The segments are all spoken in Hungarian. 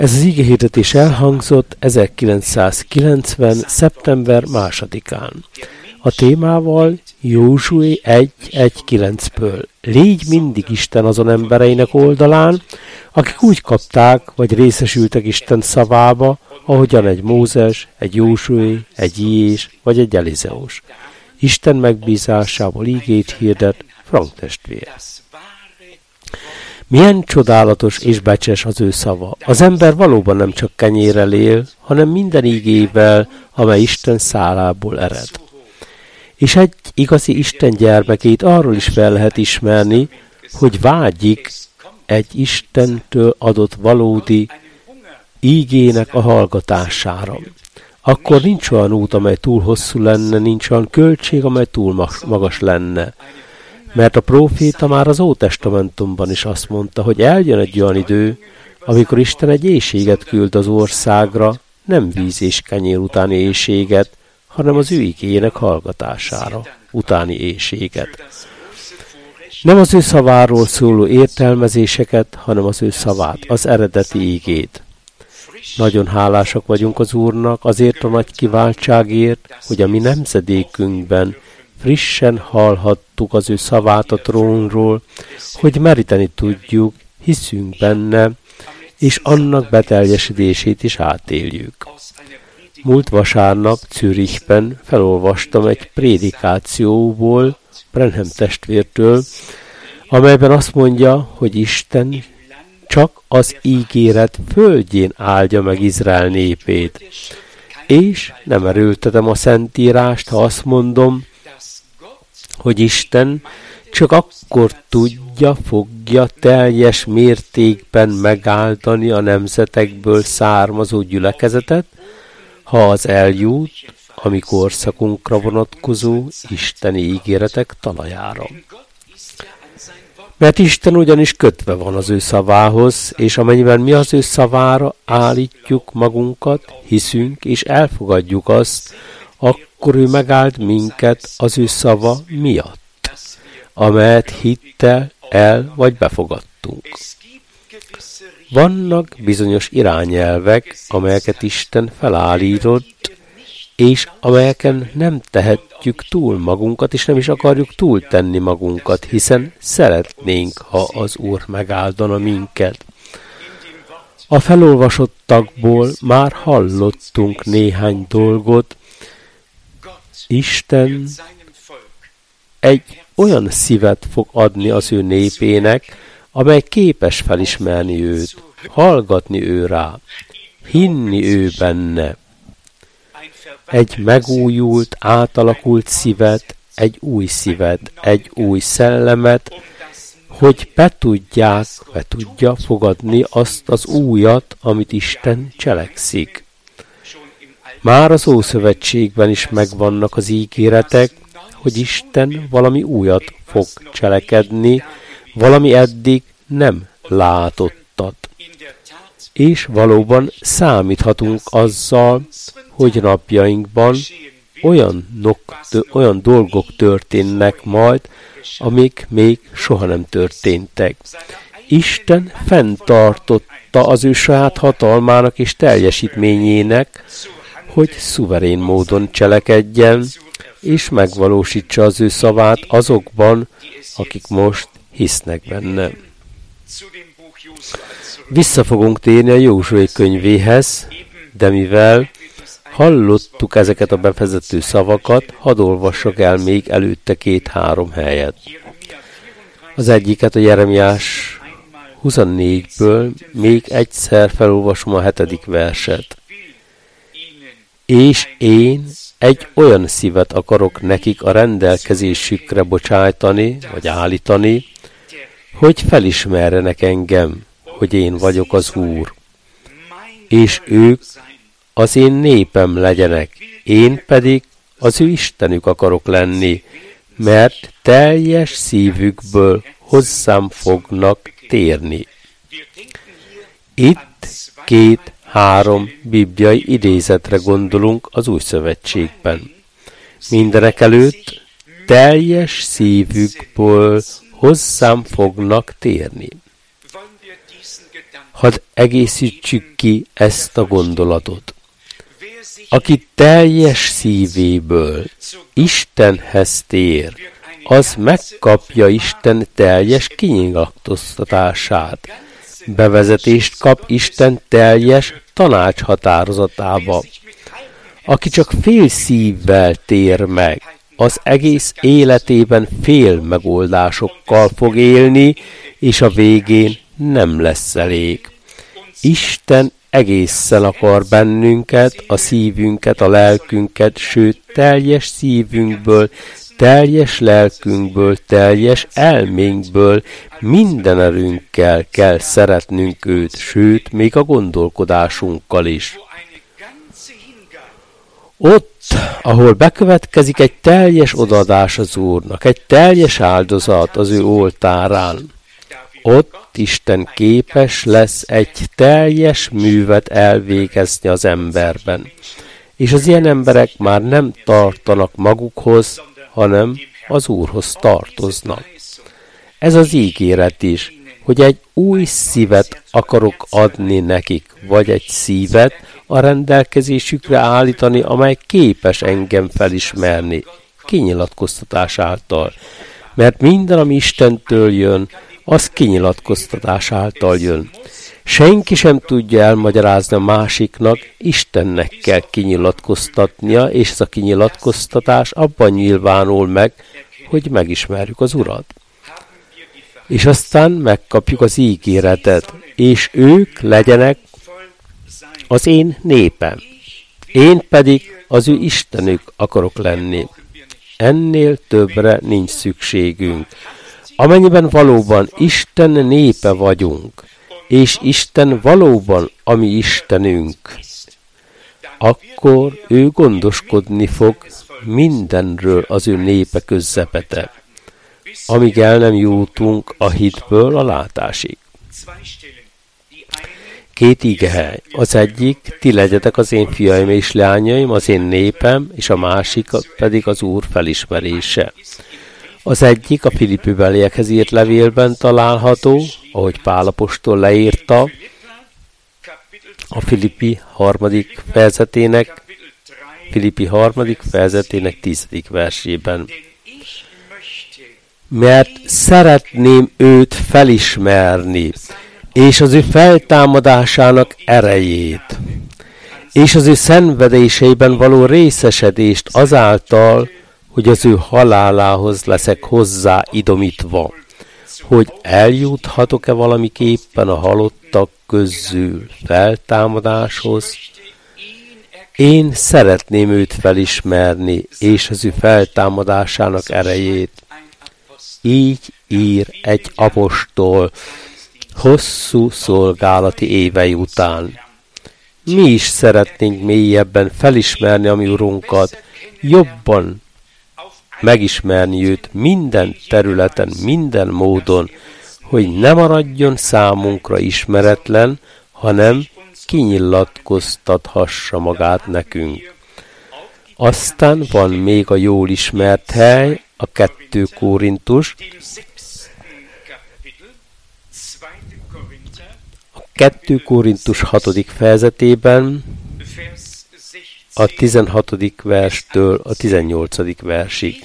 Ez az igehirdetés elhangzott 1990. szeptember 2-án. A témával Józsué 1:1-9-ből. Légy mindig Isten azon embereinek oldalán, akik úgy kapták, vagy részesültek Isten szavába, ahogyan egy Mózes, egy Józsué, egy Iés, vagy egy Elizeus. Isten megbízásából ígét hirdet Frank testvér. Milyen csodálatos és becses az ő szava. Az ember valóban nem csak kenyérrel él, hanem minden ígével, amely Isten szálából ered. És egy igazi Isten gyermekét arról is fel lehet ismerni, hogy vágyik egy Istentől adott valódi ígének a hallgatására. Akkor nincs olyan út, amely túl hosszú lenne, nincs olyan költség, amely túl magas lenne. Mert a próféta már az Ótestamentumban is azt mondta, hogy eljön egy olyan idő, amikor Isten egy éhséget küld az országra, nem víz és kenyér utáni éhséget, hanem az ő igéjének hallgatására utáni éhséget. Nem az ő szaváról szóló értelmezéseket, hanem az ő szavát, az eredeti ígét. Nagyon hálásak vagyunk az Úrnak azért a nagy kiváltságért, hogy a mi nemzedékünkben frissen hallhattuk az ő szavát a trónról, hogy meríteni tudjuk, hiszünk benne, és annak beteljesedését is átéljük. Múlt vasárnap Zürichben felolvastam egy prédikációból Branham testvértől, amelyben azt mondja, hogy Isten csak az ígéret földjén áldja meg Izrael népét. És nem erőltetem a Szentírást, ha azt mondom, hogy Isten csak akkor fogja teljes mértékben megáldani a nemzetekből származó gyülekezetet, ha az eljut a mi korszakunkra vonatkozó isteni ígéretek talajára. Mert Isten ugyanis kötve van az ő szavához, és amennyiben mi az ő szavára állítjuk magunkat, hiszünk és elfogadjuk azt, akkor ő megáld minket az ő szava miatt, amelyet hittel el vagy befogadtunk. Vannak bizonyos irányelvek, amelyeket Isten felállított, és amelyeken nem tehetjük túl magunkat, és nem is akarjuk túltenni magunkat, hiszen szeretnénk, ha az Úr megáldana minket. A felolvasottakból már hallottunk néhány dolgot. Isten egy olyan szívet fog adni az ő népének, amely képes felismerni őt, hallgatni ő rá, hinni ő benne. Egy megújult, átalakult szívet, egy új szellemet, hogy be tudja fogadni azt az újat, amit Isten cselekszik. Már az Ószövetségben is megvannak az ígéretek, hogy Isten valami újat fog cselekedni, valami eddig nem látottat. És valóban számíthatunk azzal, hogy napjainkban olyan dolgok történnek majd, amik még soha nem történtek. Isten fenntartotta az ő saját hatalmának és teljesítményének, hogy szuverén módon cselekedjen, és megvalósítsa az ő szavát azokban, akik most hisznek benne. Vissza fogunk térni a Józsué könyvéhez, de mivel hallottuk ezeket a bevezető szavakat, hadd olvassak el még előtte 2-3 helyet. Az egyiket a Jeremiás 24-ből még egyszer felolvasom a 7. verset. És én egy olyan szívet akarok nekik a rendelkezésükre bocsájtani, vagy állítani, hogy felismerjenek engem, hogy én vagyok az Úr. És ők az én népem legyenek, én pedig az ő Istenük akarok lenni, mert teljes szívükből hozzám fognak térni. Itt 2-3 bibliai idézetre gondolunk az Új Szövetségben. Mindenekelőtt teljes szívükből hozzám fognak térni. Hadd egészítsük ki ezt a gondolatot. Aki teljes szívéből Istenhez tér, az megkapja Isten teljes kinyilatkoztatását. Bevezetést kap Isten teljes tanácshatározatába. Aki csak fél szívvel tér meg, az egész életében fél megoldásokkal fog élni, és a végén nem lesz elég. Isten egészen akar bennünket, a szívünket, a lelkünket, sőt, teljes szívünkből, teljes lelkünkből, teljes elménkből, minden erőnkkel kell szeretnünk őt, sőt, még a gondolkodásunkkal is. Ott, ahol bekövetkezik egy teljes odaadás az Úrnak, egy teljes áldozat az ő oltárán, ott Isten képes lesz egy teljes művet elvégezni az emberben. És az ilyen emberek már nem tartanak magukhoz, hanem az Úrhoz tartoznak. Ez az ígéret is, hogy egy új szívet akarok adni nekik, vagy egy szívet a rendelkezésükre állítani, amely képes engem felismerni, kinyilatkoztatás által. Mert minden, ami Istentől jön, az kinyilatkoztatás által jön. Senki sem tudja elmagyarázni a másiknak, Istennek kell kinyilatkoztatnia, és ez a kinyilatkoztatás abban nyilvánul meg, hogy megismerjük az Urat. És aztán megkapjuk az ígéretet, és ők legyenek az én népem. Én pedig az ő Istenük akarok lenni. Ennél többre nincs szükségünk. Amennyiben valóban Isten népe vagyunk, és Isten valóban a mi Istenünk, akkor ő gondoskodni fog mindenről az ő népe közepete, amíg el nem jutunk a hitből a látásig. 2 igehely. Az egyik, ti legyetek az én fiaim és leányaim, az én népem, és a másik pedig az Úr felismerése. Az egyik a Filippi-beliekhez írt levélben található, ahogy Pál apostol leírta, a Filippi 3. fejezetének 10. versében. Mert szeretném őt felismerni, és az ő feltámadásának erejét, és az ő szenvedéseiben való részesedést azáltal, hogy az ő halálához leszek hozzá idomítva, hogy eljuthatok-e valamiképpen a halottak közül feltámadáshoz. Én szeretném őt felismerni, és az ő feltámadásának erejét. Így ír egy apostol hosszú szolgálati évei után. Mi is szeretnénk mélyebben felismerni a mi Urunkat, jobban megismerni őt minden területen, minden módon, hogy ne maradjon számunkra ismeretlen, hanem kinyilatkoztathassa magát nekünk. Aztán van még a jól ismert hely, a 2 Korintus, a 2 Korintus 6. fejezetében, a 16. verstől a 18. versig.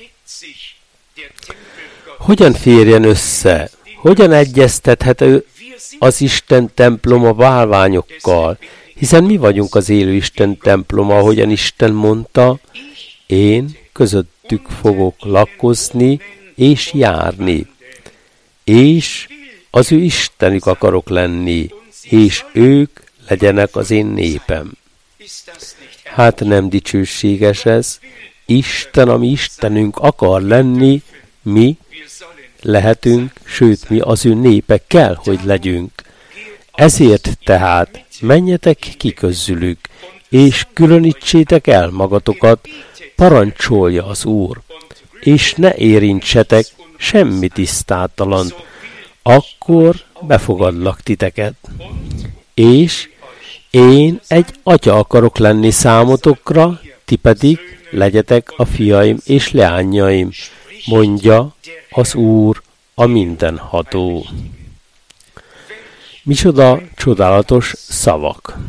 Hogyan férjen össze? Hogyan egyeztethető az Isten temploma bálványokkal? Hiszen mi vagyunk az élő Isten temploma, ahogyan Isten mondta, én közöttük fogok lakozni és járni, és az ő Istenük akarok lenni, és ők legyenek az én népem. Hát nem dicsőséges ez? Isten, ami Istenünk akar lenni, mi lehetünk, sőt mi az ő népe kell, hogy legyünk. Ezért tehát menjetek ki közülük, és különítsétek el magatokat, parancsolja az Úr, és ne érintsetek semmi tisztátalant, akkor befogadlak titeket. És én egy atya akarok lenni számotokra, ti pedig legyetek a fiaim és leányaim, mondja az Úr, a mindenható. Micsoda csodálatos szavak!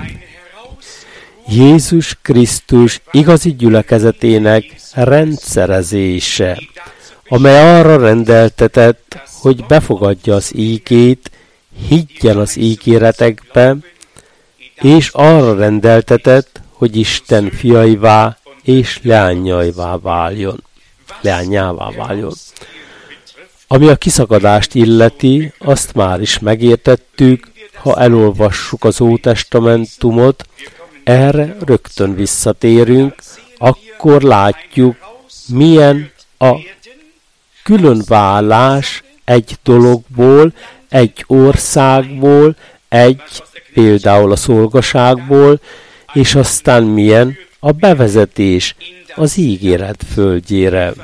Jézus Krisztus igazi gyülekezetének rendszerezése, amely arra rendeltetett, hogy befogadja az ígét, higgyen az ígéretekbe, és arra rendeltetett, hogy Isten fiaivá és leányává váljon. Ami a kiszakadást illeti, azt már is megértettük, ha elolvassuk az Ótestamentumot, erre rögtön visszatérünk, akkor látjuk, milyen a különválás egy dologból, egy országból, például a szolgaságból, és aztán milyen a bevezetés az ígéret földjére.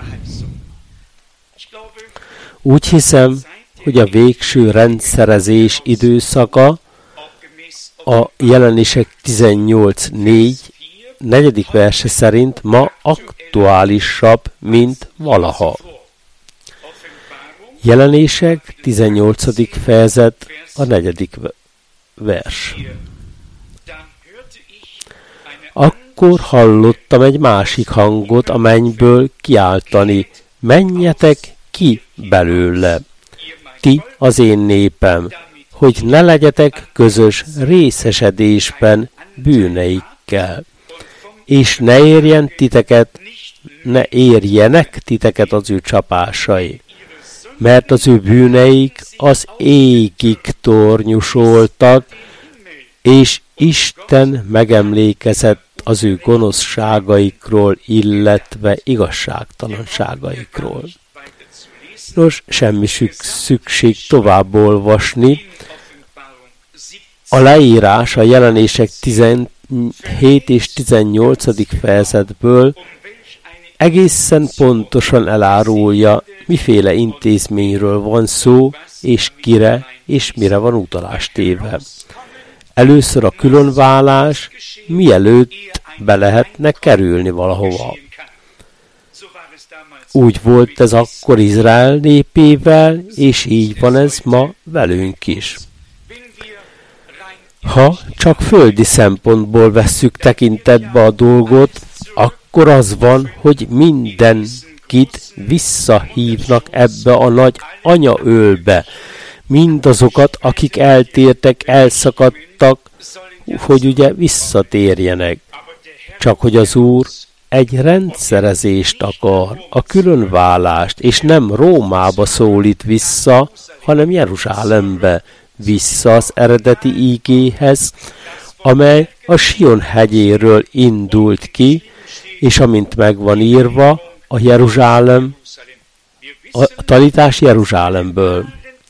Úgy hiszem, hogy a végső rendszerezés időszaka a Jelenések 18:4 negyedik verse szerint ma aktuálisabb, mint valaha. Jelenések 18. fejezet a 4. vers. Akkor hallottam egy másik hangot a mennyből kiáltani, menjetek ki belőle, ti az én népem, hogy ne legyetek közös részesedésben bűneikkel, és ne érjenek titeket az ő csapásai, mert az ő bűneik az égig tornyosultak, és Isten megemlékezett az ő gonoszságaikról, illetve igazságtalanságaikról. Nos, semmi szükség tovább olvasni. A leírás a Jelenések 17 és 18. fejezetből egészen pontosan elárulja, miféle intézményről van szó, és kire és mire van utalás téve. Először a különválás, mielőtt be lehetne kerülni valahova. Úgy volt ez akkor Izrael népével, és így van ez ma velünk is. Ha csak földi szempontból vesszük tekintetbe a dolgot, akkor az van, hogy mindenkit visszahívnak ebbe a nagy anyaölbe. Mindazokat, akik eltértek, elszakadtak, hogy ugye visszatérjenek. Csak hogy az Úr egy rendszerezést akar, a különválást, és nem Rómába szólít vissza, hanem Jeruzsálembe vissza az eredeti ígéhez, amely a Sion hegyéről indult ki, és amint megvan írva, a tanítás Jeruzsálemből.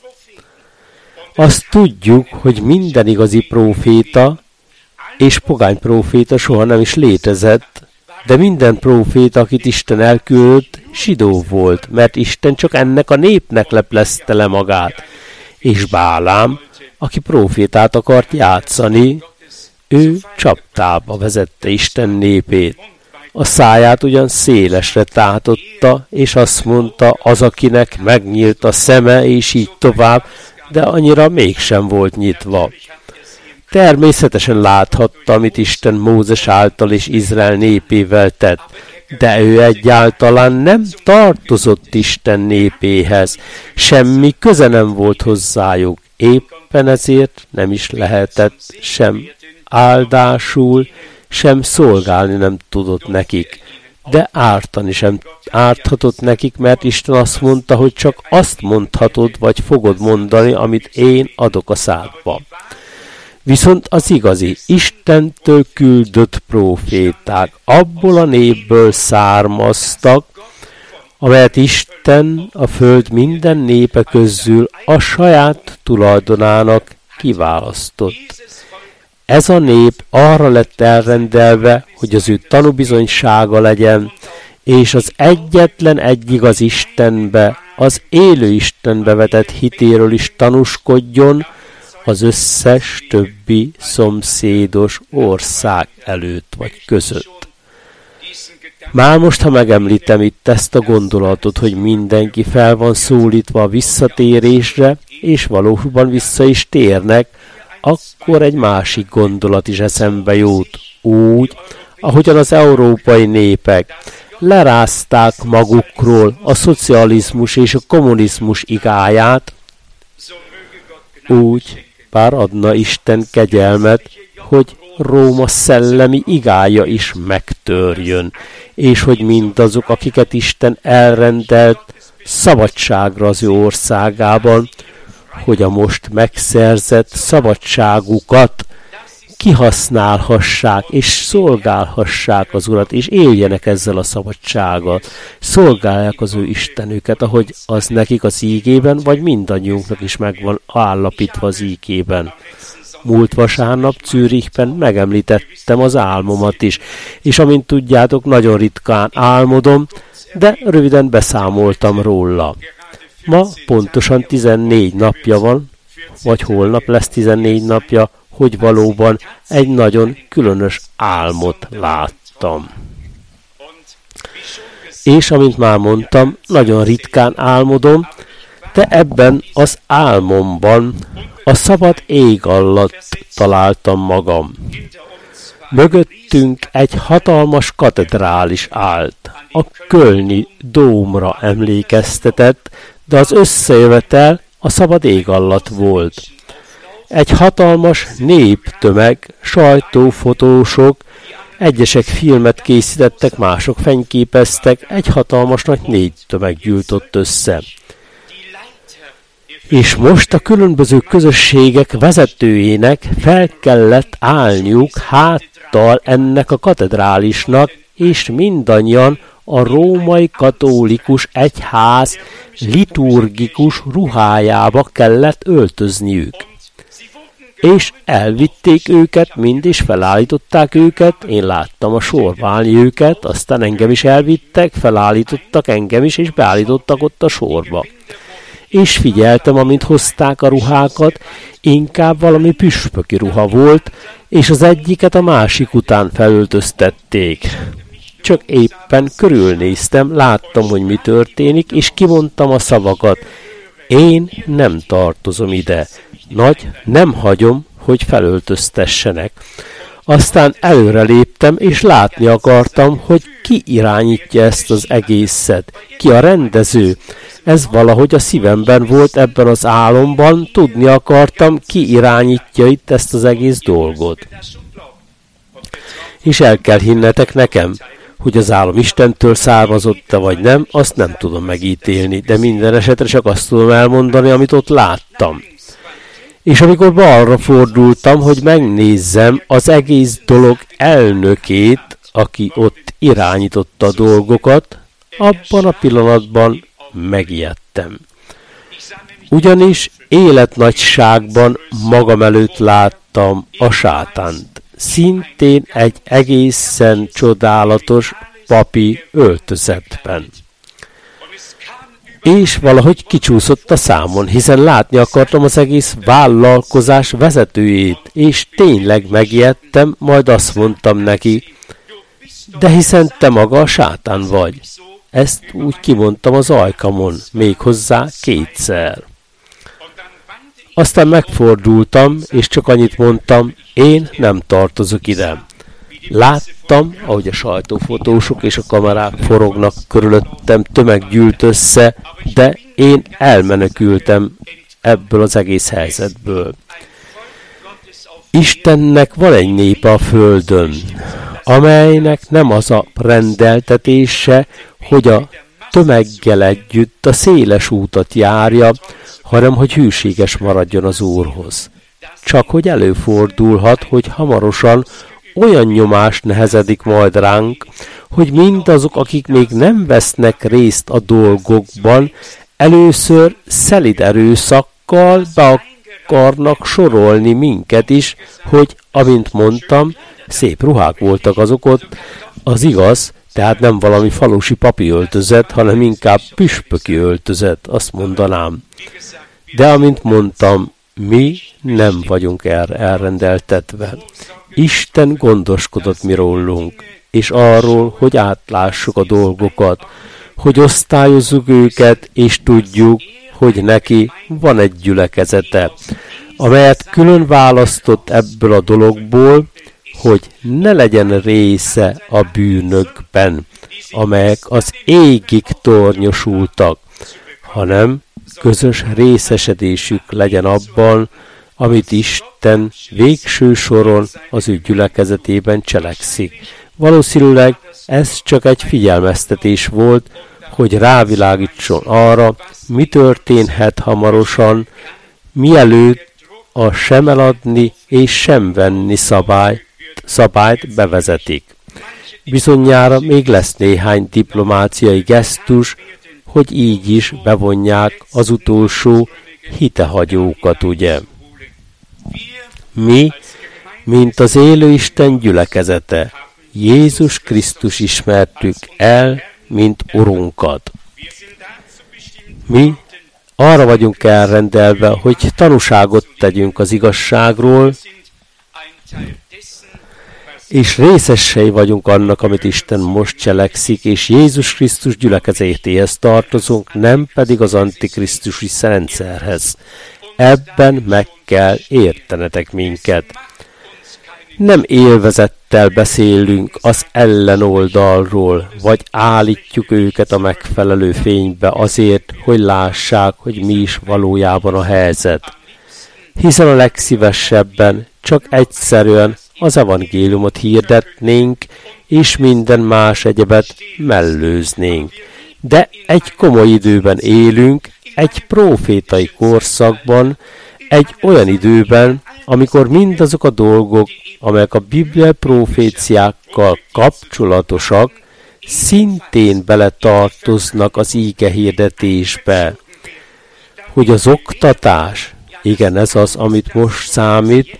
Azt tudjuk, hogy minden igazi próféta és pogány próféta soha nem is létezett, de minden próféta, akit Isten elküldött, zsidó volt, mert Isten csak ennek a népnek leplezte le magát. És Bálám, aki prófétát akart játszani, ő csapdába vezette Isten népét. A száját ugyan szélesre tátotta, és azt mondta, az, akinek megnyílt a szeme, és így tovább, de annyira mégsem volt nyitva. Természetesen láthatta, amit Isten Mózes által és Izrael népével tett, de ő egyáltalán nem tartozott Isten népéhez, semmi köze nem volt hozzájuk, éppen ezért nem is lehetett sem áldásul, sem szolgálni nem tudott nekik, de ártani sem árthatott nekik, mert Isten azt mondta, hogy csak azt mondhatod, vagy fogod mondani, amit én adok a szádba. Viszont az igazi, Istentől küldött próféták abból a népből származtak, amelyet Isten a föld minden népe közül a saját tulajdonának kiválasztott. Ez a nép arra lett elrendelve, hogy az ő tanúbizonysága legyen, és az egyetlen egy igaz Istenbe, az élő Istenbe vetett hitéről is tanúskodjon az összes többi szomszédos ország előtt vagy között. Már most, ha megemlítem itt ezt a gondolatot, hogy mindenki fel van szólítva a visszatérésre, és valóban vissza is térnek, akkor egy másik gondolat is eszembe jut. Úgy, ahogyan az európai népek lerázták magukról a szocializmus és a kommunizmus igáját, úgy bár adna Isten kegyelmet, hogy Róma szellemi igája is megtörjön, és hogy mindazok, akiket Isten elrendelt szabadságra az ő országában, hogy a most megszerzett szabadságukat kihasználhassák, és szolgálhassák az Urat, és éljenek ezzel a szabadsággal. Szolgálják az ő Istenüket, ahogy az nekik az ígében, vagy mindannyiunknak is meg van állapítva az ígében. Múlt vasárnap Zürichben megemlítettem az álmomat is, és amint tudjátok, nagyon ritkán álmodom, de röviden beszámoltam róla. Ma pontosan 14 napja van, vagy holnap lesz 14 napja, hogy valóban egy nagyon különös álmot láttam. És amint már mondtam, nagyon ritkán álmodom, de ebben az álmomban a szabad ég alatt találtam magam. Mögöttünk egy hatalmas katedrális állt. A kölni dómra emlékeztetett, de az összejövetel a szabad ég alatt volt. Egy hatalmas néptömeg, sajtófotósok, egyesek filmet készítettek, mások fényképeztek, egy hatalmas nagy néptömeg gyűlt ott össze. És most a különböző közösségek vezetőjének fel kellett állniuk háttal ennek a katedrálisnak, és mindannyian a római katolikus egyház liturgikus ruhájába kellett öltözniük. És elvitték őket, mind is felállították őket, én láttam a sorba állni őket, aztán engem is elvittek, felállítottak engem is, és beállítottak ott a sorba. És figyeltem, amint hozták a ruhákat, inkább valami püspöki ruha volt, és az egyiket a másik után felöltöztették. Csak éppen körülnéztem, láttam, hogy mi történik, és kimondtam a szavakat. Én nem tartozom ide. Nem hagyom, hogy felöltöztessenek. Aztán előre léptem, és látni akartam, hogy ki irányítja ezt az egészet. Ki a rendező. Ez valahogy a szívemben volt ebben az álomban, tudni akartam, ki irányítja itt ezt az egész dolgot. És el kell hinnetek nekem, hogy az álom Istentől származott-e vagy nem, azt nem tudom megítélni, de minden esetre csak azt tudom elmondani, amit ott láttam. És amikor balra fordultam, hogy megnézzem az egész dolog elnökét, aki ott irányította a dolgokat, abban a pillanatban megijedtem. Ugyanis életnagyságban magam előtt láttam a sátánt, szintén egy egészen csodálatos papi öltözetben. És valahogy kicsúszott a számon, hiszen látni akartam az egész vállalkozás vezetőjét, és tényleg megijedtem, majd azt mondtam neki, de hiszen te maga a sátán vagy. Ezt úgy kimondtam az ajkamon, méghozzá 2-szer. Aztán megfordultam, és csak annyit mondtam, én nem tartozok ide. Láttam, ahogy a sajtófotósok és a kamerák forognak körülöttem, tömeg gyűlt össze, de én elmenekültem ebből az egész helyzetből. Istennek van egy népe a földön, amelynek nem az a rendeltetése, hogy a tömeggel együtt a széles útat járja, hanem hogy hűséges maradjon az Úrhoz. Csak hogy előfordulhat, hogy hamarosan olyan nyomás nehezedik majd ránk, hogy mindazok, akik még nem vesznek részt a dolgokban, először szelíd erőszakkal be akarnak sorolni minket is, hogy, amint mondtam, szép ruhák voltak azok ott, az igaz, tehát nem valami falusi papi öltözet, hanem inkább püspöki öltözet, azt mondanám. De amint mondtam, mi nem vagyunk erre elrendeltetve. Isten gondoskodott mi rólunk. és arról, hogy átlássuk a dolgokat, hogy osztályozzuk őket, és tudjuk, hogy neki van egy gyülekezete, amelyet külön választott ebből a dologból, hogy ne legyen része a bűnökben, amelyek az égig tornyosultak, hanem közös részesedésük legyen abban, amit Isten végső soron az ő gyülekezetében cselekszik. Valószínűleg ez csak egy figyelmeztetés volt, hogy rávilágítson arra, mi történhet hamarosan, mielőtt a sem eladni és sem venni szabályt bevezetik. Bizonyára még lesz néhány diplomáciai gesztus, hogy így is bevonják az utolsó hitehagyókat, ugye? Mi, mint az élő Isten gyülekezete, Jézus Krisztus ismertük el, mint Urunkat. Mi arra vagyunk elrendelve, hogy tanúságot tegyünk az igazságról, és részesei vagyunk annak, amit Isten most cselekszik, és Jézus Krisztus gyülekezetéhez tartozunk, nem pedig az antikrisztusi rendszerhez. Ebben meg kell értenetek minket. Nem élvezettel beszélünk az ellenoldalról, vagy állítjuk őket a megfelelő fénybe azért, hogy lássák, hogy mi is valójában a helyzet. Hiszen a legszívesebben csak egyszerűen az evangéliumot hirdetnénk, és minden más egyebet mellőznénk. De egy komoly időben élünk, egy prófétai korszakban, egy olyan időben, amikor mindazok a dolgok, amelyek a bibliai proféciákkal kapcsolatosak, szintén beletartoznak az íge hirdetésbe. Hogy az oktatás, igen, ez az, amit most számít,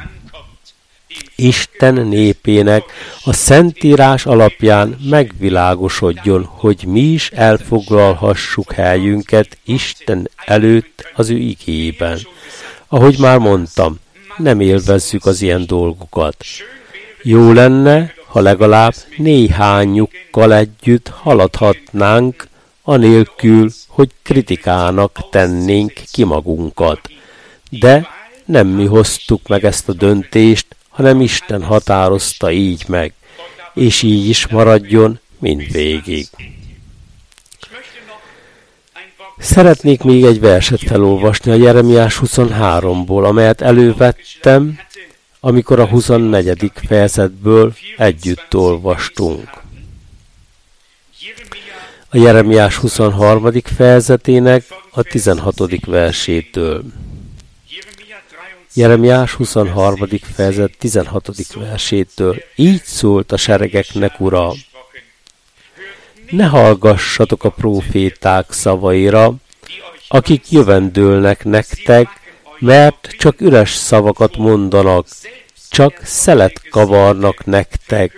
Isten népének a Szentírás alapján megvilágosodjon, hogy mi is elfoglalhassuk helyünket Isten előtt az ő igében. Ahogy már mondtam, nem élvezzük az ilyen dolgokat. Jó lenne, ha legalább néhányukkal együtt haladhatnánk, anélkül, hogy kritikának tennénk ki magunkat. De nem mi hoztuk meg ezt a döntést, hanem Isten határozta így meg, és így is maradjon mindvégig. Szeretnék még egy verset felolvasni a Jeremiás 23-ból, amelyet elővettem, amikor a 24. fejezetből együtt olvastunk. A Jeremiás 23. fejezetének a 16. versétől. Jeremiás 23. fejezet 16. versétől. Így szólt a seregeknek Ura: ne hallgassatok a próféták szavaira, akik jövendőlnek nektek, mert csak üres szavakat mondanak, csak szelet kavarnak nektek.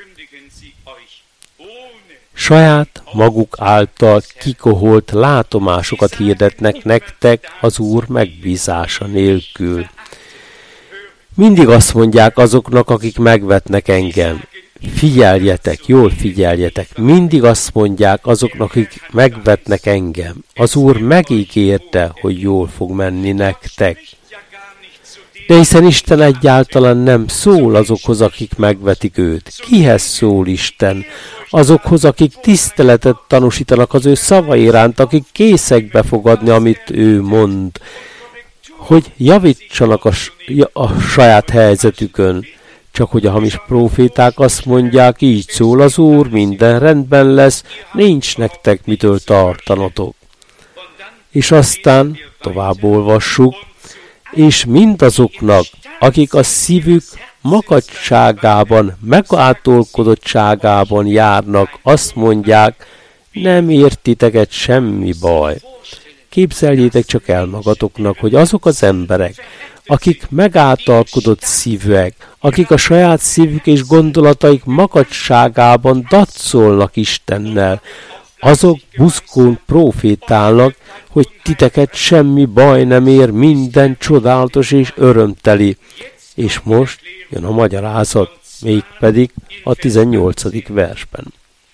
Saját maguk által kikoholt látomásokat hirdetnek nektek az Úr megbízása nélkül. Mindig azt mondják azoknak, akik megvetnek engem. Figyeljetek, jól figyeljetek. Mindig azt mondják azoknak, akik megvetnek engem. Az Úr megígérte, hogy jól fog menni nektek. De hiszen Isten egyáltalán nem szól azokhoz, akik megvetik őt. Kihez szól Isten? Azokhoz, akik tiszteletet tanúsítanak az ő szava iránt, akik készek befogadni, amit ő mond, hogy javítsanak a saját helyzetükön. Csak hogy a hamis próféták azt mondják, így szól az Úr, minden rendben lesz, nincs nektek mitől tartanatok. És aztán tovább olvassuk, és mindazoknak, akik a szívük makacságában, megátolkodottságában járnak, azt mondják, nem ért titeket semmi baj. Képzeljétek csak el magatoknak, hogy azok az emberek, akik megáltalkodott szívűek, akik a saját szívük és gondolataik makacságában daccolnak Istennel, azok buzgón profétálnak, hogy titeket semmi baj nem ér, minden csodálatos és örömteli. És most jön a magyarázat, mégpedig a 18. versben.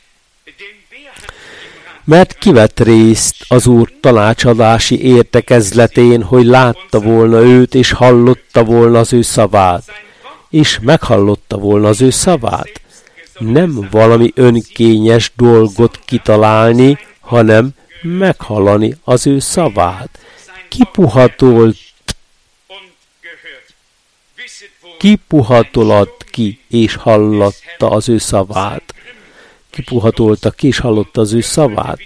Mert kivett részt az Úr tanácsadási értekezletén, hogy látta volna őt, és hallotta volna az ő szavát, és meghallotta volna az ő szavát. Nem valami önkényes dolgot kitalálni, hanem meghallani az ő szavát. Kipuhatolt ki, és hallotta az ő szavát. Kipuhatolta ki, és hallotta az ő szavát.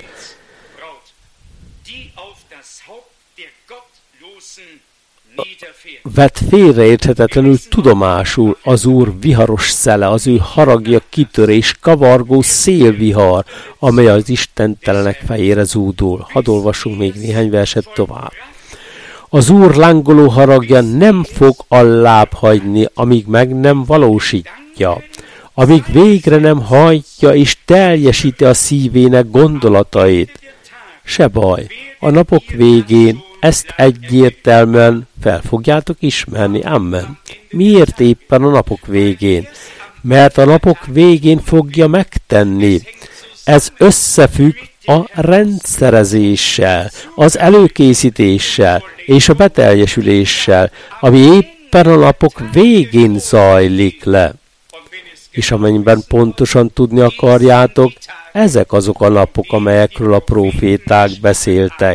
Vett félreérthetetlenül tudomásul az Úr viharos szele, az ő haragja kitörés, kavargó szélvihar, amely az istentelenek fejére zúdul. Hadd olvassunk még néhány verset tovább. Az Úr lángoló haragja nem fog allább hagyni, amíg meg nem valósítja, amíg végre nem hajtja és teljesíti a szívének gondolatait. Se baj, a napok végén ezt egyértelműen fel fogjátok ismerni. Amen. Miért éppen a napok végén? Mert a napok végén fogja megtenni. Ez összefügg a rendszerezéssel, az előkészítéssel és a beteljesüléssel, ami éppen a napok végén zajlik le. És amennyiben pontosan tudni akarjátok, ezek azok a napok, amelyekről a próféták beszéltek.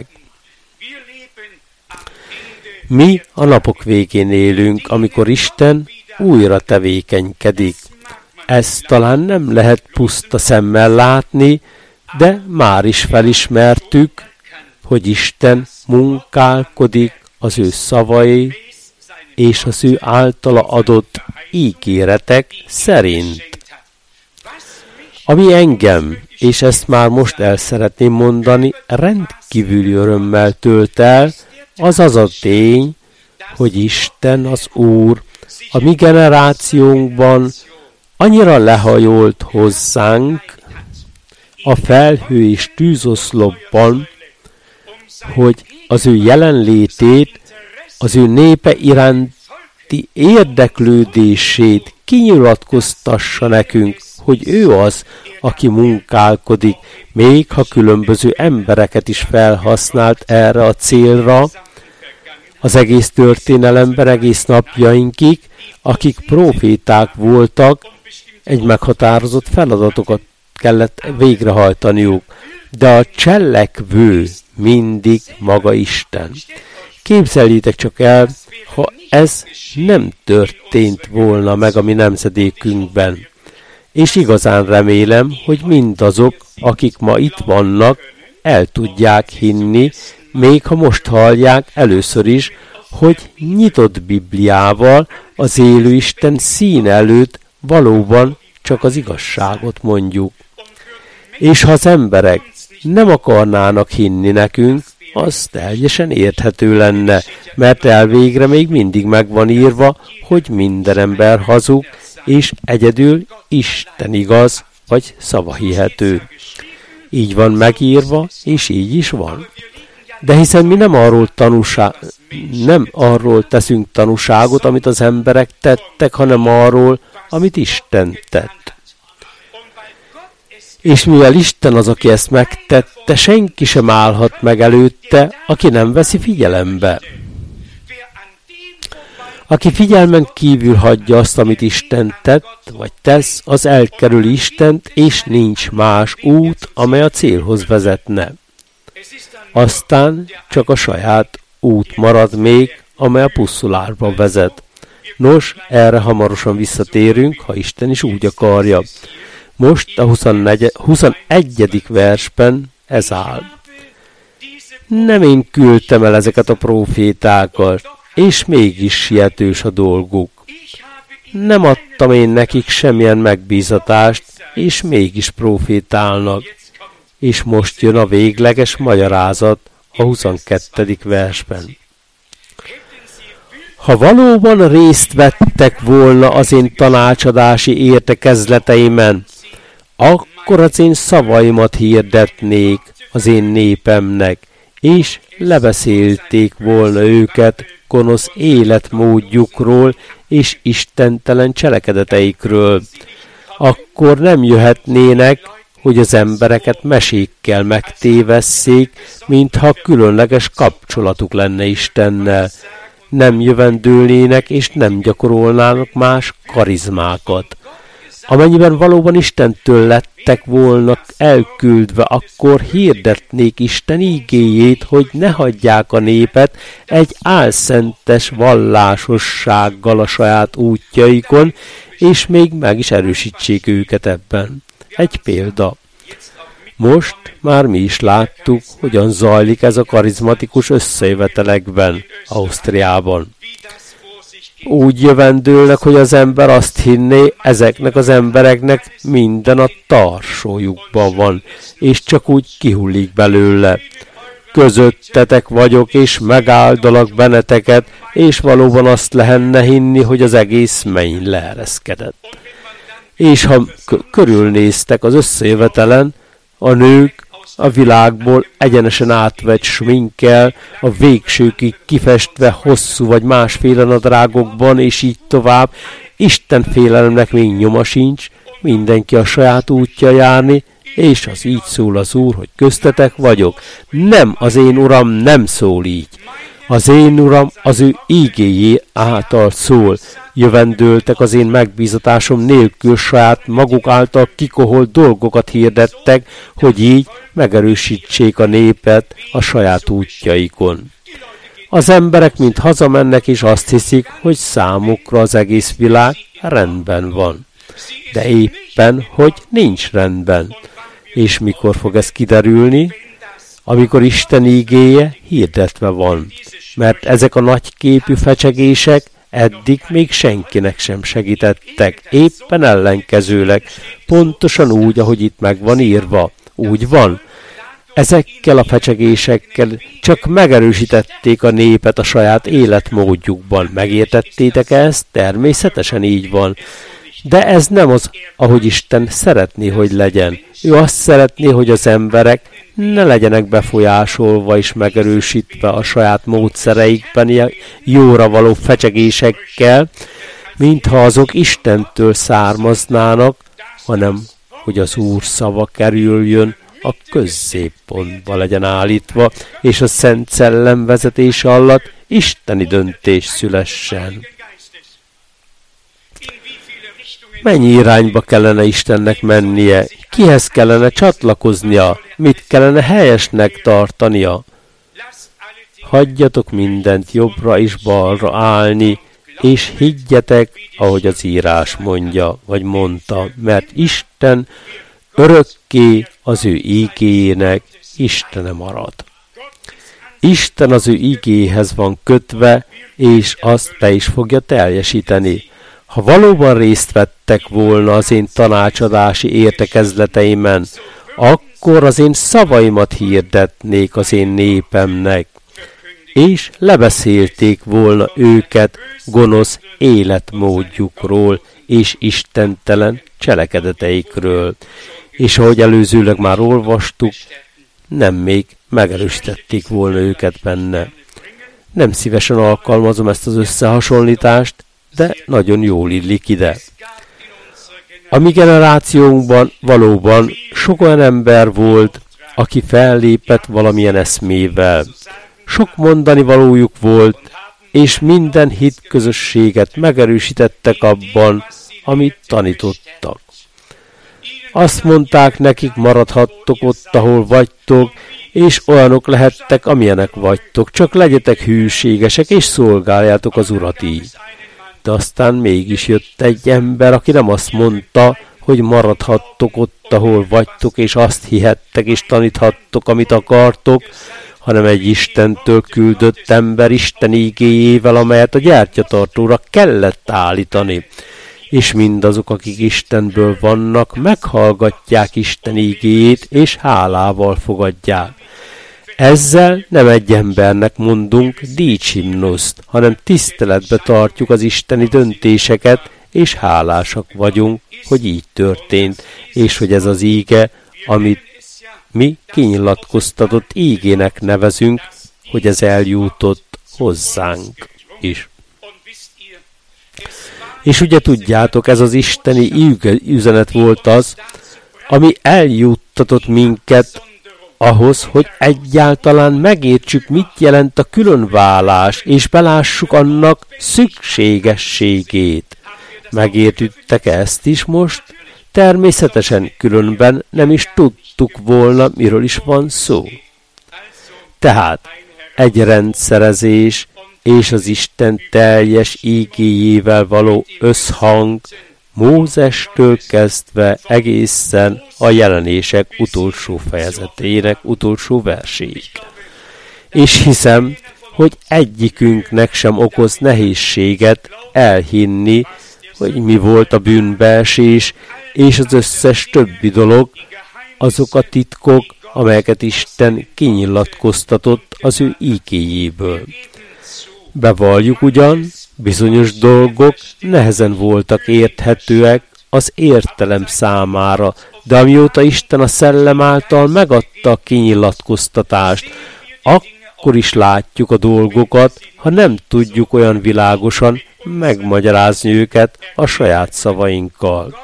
Mi a napok végén élünk, amikor Isten újra tevékenykedik. Ezt talán nem lehet puszta szemmel látni, de már is felismertük, hogy Isten munkálkodik az ő szavai és az ő általa adott ígéretek szerint. Ami engem, és ezt már most el szeretném mondani, rendkívüli örömmel tölt el, az az a tény, hogy Isten, az Úr, a mi generációnkban annyira lehajolt hozzánk a felhő és tűzoszlopban, hogy az ő jelenlétét, az ő népe iránti érdeklődését kinyilatkoztassa nekünk, hogy ő az, aki munkálkodik, még ha különböző embereket is felhasznált erre a célra, az egész történelemben, egész napjainkig, akik próféták voltak, egy meghatározott feladatokat kellett végrehajtaniuk, de a cselekvő mindig maga Isten. Képzeljétek csak el, ha ez nem történt volna meg a mi nemzedékünkben. És igazán remélem, hogy mindazok, akik ma itt vannak, el tudják hinni, még ha most hallják először is, hogy nyitott Bibliával az élő Isten színe előtt valóban csak az igazságot mondjuk. És ha az emberek nem akarnának hinni nekünk, az teljesen érthető lenne, mert elvégre még mindig megvan írva, hogy minden ember hazug, és egyedül Isten igaz, vagy szavahihető. Így van megírva, és így is van. De hiszen mi nem arról teszünk tanúságot, amit az emberek tettek, hanem arról, amit Isten tett. És mivel Isten az, aki ezt megtette, senki sem állhat meg előtte, aki nem veszi figyelembe. Aki figyelmen kívül hagyja azt, amit Isten tett, vagy tesz, az elkerüli Istent, és nincs más út, amely a célhoz vezetne. Aztán csak a saját út marad még, amely a pusztulásba vezet. Nos, erre hamarosan visszatérünk, ha Isten is úgy akarja. Most a 21. versben ez áll. Nem én küldtem el ezeket a prófétákat, és mégis sietős a dolguk. Nem adtam én nekik semmilyen megbízatást, és mégis prófétálnak. És most jön a végleges magyarázat a 22. versben. Ha valóban részt vettek volna az én tanácsadási értekezleteimen, akkor az én szavaimat hirdetnék az én népemnek, és lebeszélték volna őket gonosz életmódjukról és istentelen cselekedeteikről. Akkor nem jöhetnének, hogy az embereket mesékkel megtévesszék, mintha különleges kapcsolatuk lenne Istennel. Nem jövendőlnének és nem gyakorolnának más karizmákat. Amennyiben valóban Istentől lettek volna elküldve, akkor hirdetnék Isten ígéjét, hogy ne hagyják a népet egy álszentes vallásossággal a saját útjaikon, és még meg is erősítsék őket ebben. Egy példa. Most már mi is láttuk, hogyan zajlik ez a karizmatikus összejövetelekben, Ausztriában. Úgy jövendőlnek, hogy az ember azt hinné, ezeknek az embereknek minden a tarsójukban van, és csak úgy kihullik belőle. Közöttetek vagyok, és megáldalak benneteket, és valóban azt lehetne hinni, hogy az egész menny leereszkedett. És ha körülnéztek az összejövetelen, a nők a világból egyenesen átvett sminkkel, a végsőkig kifestve hosszú vagy másféle nadrágokban, és így tovább, Isten félelemnek még nyoma sincs, mindenki a saját útja járni, és az így szól az Úr, hogy köztetek vagyok. Nem, az én Uram nem szól így. Az én Uram az ő ígéjé által szól. Jövendőltek az én megbízatásom nélkül, saját maguk által kikoholt dolgokat hirdettek, hogy így megerősítsék a népet a saját útjaikon. Az emberek mind hazamennek, és azt hiszik, hogy számukra az egész világ rendben van. De éppen, hogy nincs rendben. És mikor fog ez kiderülni? Amikor Isten ígéje hirdetve van. Mert ezek a nagyképű fecsegések eddig még senkinek sem segítettek, éppen ellenkezőleg, pontosan úgy, ahogy itt meg van írva. Úgy van. Ezekkel a fecsegésekkel csak megerősítették a népet a saját életmódjukban. Megértettétek ezt? Természetesen így van. De ez nem az, ahogy Isten szeretné, hogy legyen. Ő azt szeretné, hogy az emberek ne legyenek befolyásolva és megerősítve a saját módszereikben jóra való fecsegésekkel, mintha azok Istentől származnának, hanem hogy az Úr szava kerüljön a középpontba legyen állítva, és a Szent Szellem vezetése alatt isteni döntés szülessen. Mennyi irányba kellene Istennek mennie? Kihez kellene csatlakoznia? Mit kellene helyesnek tartania? Hagyjatok mindent jobbra és balra állni, és higgyetek, ahogy az írás mondja, vagy mondta, mert Isten örökké az ő ígéjének Istene marad. Isten az ő ígéhez van kötve, és azt be is fogja teljesíteni. Ha valóban részt vettek volna az én tanácsadási értekezleteimen, akkor az én szavaimat hirdetnék az én népemnek, és lebeszélték volna őket gonosz életmódjukról és istentelen cselekedeteikről. És ahogy előzőleg már olvastuk, nem még megerősítették volna őket benne. Nem szívesen alkalmazom ezt az összehasonlítást, de nagyon jól illik ide. A mi generációnkban valóban sok olyan ember volt, aki fellépett valamilyen eszmével. Sok mondani valójuk volt, és minden hitközösséget megerősítettek abban, amit tanítottak. Azt mondták nekik, maradhattok ott, ahol vagytok, és olyanok lehettek, amilyenek vagytok, csak legyetek hűségesek, és szolgáljátok az Urat így. De aztán mégis jött egy ember, aki nem azt mondta, hogy maradhattok ott, ahol vagytok, és azt hihettek, és taníthattok, amit akartok, hanem egy Istentől küldött ember Isten ígéjével, amelyet a gyertyatartóra kellett állítani. És mindazok, akik Istenből vannak, meghallgatják Isten ígéjét, és hálával fogadják. Ezzel nem egy embernek mondunk díjhimnuszt, hanem tiszteletbe tartjuk az isteni döntéseket, és hálásak vagyunk, hogy így történt, és hogy ez az íge, amit mi kinyilatkoztatott ígének nevezünk, hogy ez eljutott hozzánk is. És ugye tudjátok, ez az isteni üzenet volt az, ami eljuttatott minket ahhoz, hogy egyáltalán megértsük, mit jelent a különválás, és belássuk annak szükségességét. Megértüttek ezt is most? Természetesen különben nem is tudtuk volna, miről is van szó. Tehát egy rendszerezés és az Isten teljes ígéjével való összhang Mózestől kezdve egészen a Jelenések utolsó fejezetének utolsó verséig. És hiszem, hogy egyikünknek sem okoz nehézséget elhinni, hogy mi volt a bűnbeesés, és az összes többi dolog, azok a titkok, amelyeket Isten kinyilatkoztatott az ő ígéjéből. Bevalljuk ugyan, bizonyos dolgok nehezen voltak érthetőek az értelem számára, de amióta Isten a Szellem által megadta a kinyilatkoztatást, akkor is látjuk a dolgokat, ha nem tudjuk olyan világosan megmagyarázni őket a saját szavainkkal.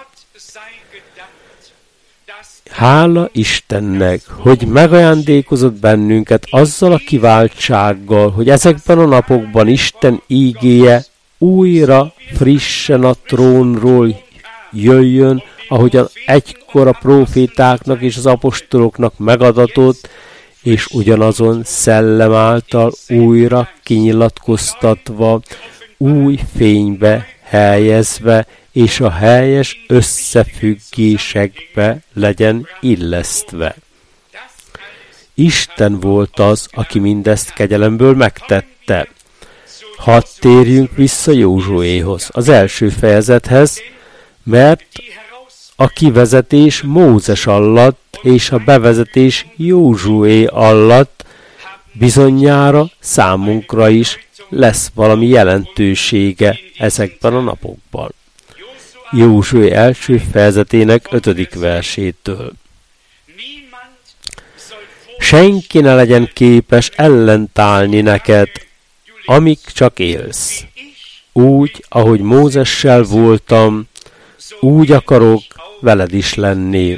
Hála Istennek, hogy megajándékozott bennünket azzal a kiváltsággal, hogy ezekben a napokban Isten ígéje újra frissen a trónról jöjjön, ahogyan egykor a prófétáknak és az apostoloknak megadatott, és ugyanazon szellem által újra kinyilatkoztatva, új fénybe helyezve, és a helyes összefüggésekbe legyen illesztve. Isten volt az, aki mindezt kegyelemből megtette. Hadd térjünk vissza Józsuéhoz, az első fejezethez, mert a kivezetés Mózes alatt és a bevezetés Józsué alatt bizonyára számunkra is lesz valami jelentősége ezekben a napokban. Józsué első fejezetének 5. versétől. Senki ne legyen képes ellentálni neked, amíg csak élsz. Úgy, ahogy Mózessel voltam, úgy akarok veled is lenni.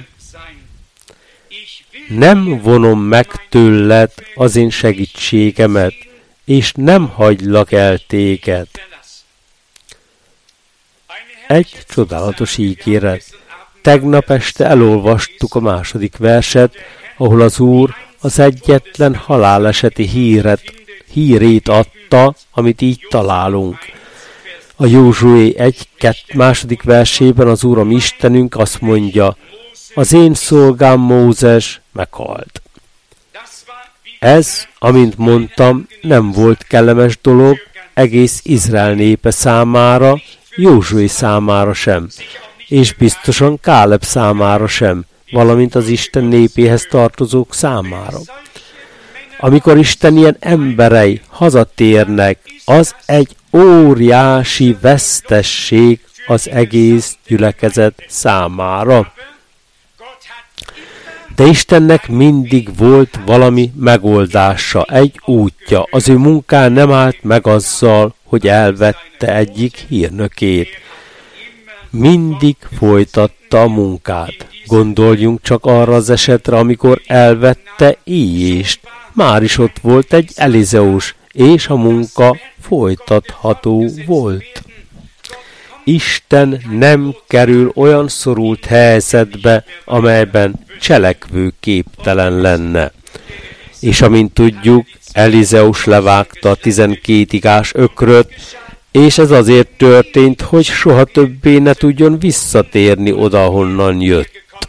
Nem vonom meg tőled az én segítségemet, és nem hagylak el téged. Egy csodálatos ígéret. Tegnap este elolvastuk a 2. verset, ahol az Úr az egyetlen haláleseti hírét adta, amit így találunk. A Józsué 1-2. versében az Úr, a mi Istenünk azt mondja, az én szolgám Mózes meghalt. Ez, amint mondtam, nem volt kellemes dolog egész Izrael népe számára, Józsué számára sem, és biztosan Káleb számára sem, valamint az Isten népéhez tartozók számára. Amikor Isten ilyen emberei hazatérnek, az egy óriási vesztesség az egész gyülekezet számára. De Istennek mindig volt valami megoldása, egy útja. Az ő munkán nem állt meg azzal, hogy elvette egyik hírnökét. Mindig folytatta a munkát. Gondoljunk csak arra az esetre, amikor elvette Íjést. Már is ott volt egy Elizeus, és a munka folytatható volt. Isten nem kerül olyan szorult helyzetbe, amelyben cselekvő képtelen lenne. És amint tudjuk, Elizeus levágta a 12 igás ökröt, és ez azért történt, hogy soha többé ne tudjon visszatérni oda, honnan jött.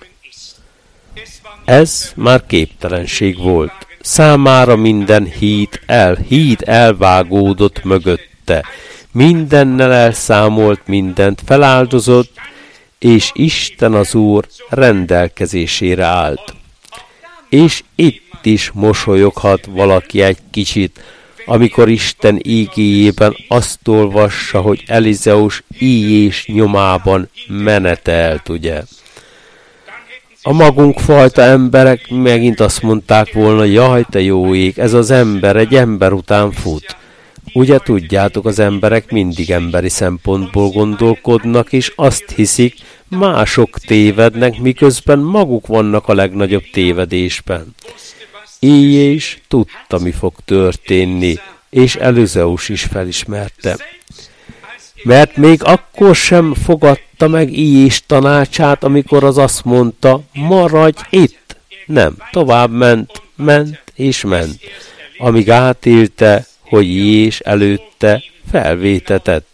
Ez már képtelenség volt. Számára minden híd elvágódott mögötte. Mindennel elszámolt, mindent feláldozott, és Isten az Úr rendelkezésére állt. És itt is mosolyoghat valaki egy kicsit, amikor Isten ígéjében azt olvassa, hogy Elizeus Íjés nyomában menetelt, ugye? A magunk fajta emberek megint azt mondták volna, jaj, te jó ég, ez az ember egy ember után fut. Ugye tudjátok, az emberek mindig emberi szempontból gondolkodnak, és azt hiszik, mások tévednek, miközben maguk vannak a legnagyobb tévedésben. Éjjés tudta, mi fog történni, és Elizeus is felismerte. Mert még akkor sem fogadta meg Éjjés tanácsát, amikor az azt mondta, maradj itt. Nem, tovább ment és ment, amíg átélte, hogy Éjjés előtte felvétetett.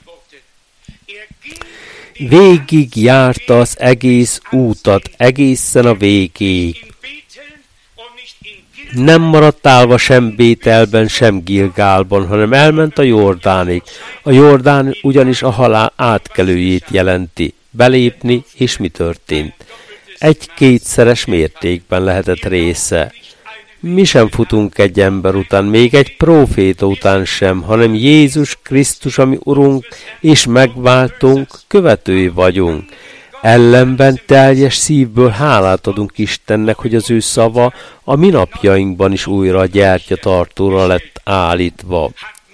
Végig járta az egész útat, egészen a végéig. Nem maradt állva sem Bételben, sem Gilgálban, hanem elment a Jordánig. A Jordán ugyanis a halál átkelőjét jelenti. Belépni, és mi történt? Egy kétszeres mértékben lehetett része. Mi sem futunk egy ember után, még egy próféta után sem, hanem Jézus Krisztus, ami Urunk és megváltunk, követői vagyunk. Ellenben teljes szívből hálát adunk Istennek, hogy az ő szava a mi napjainkban is újra a gyertyatartóra lett állítva.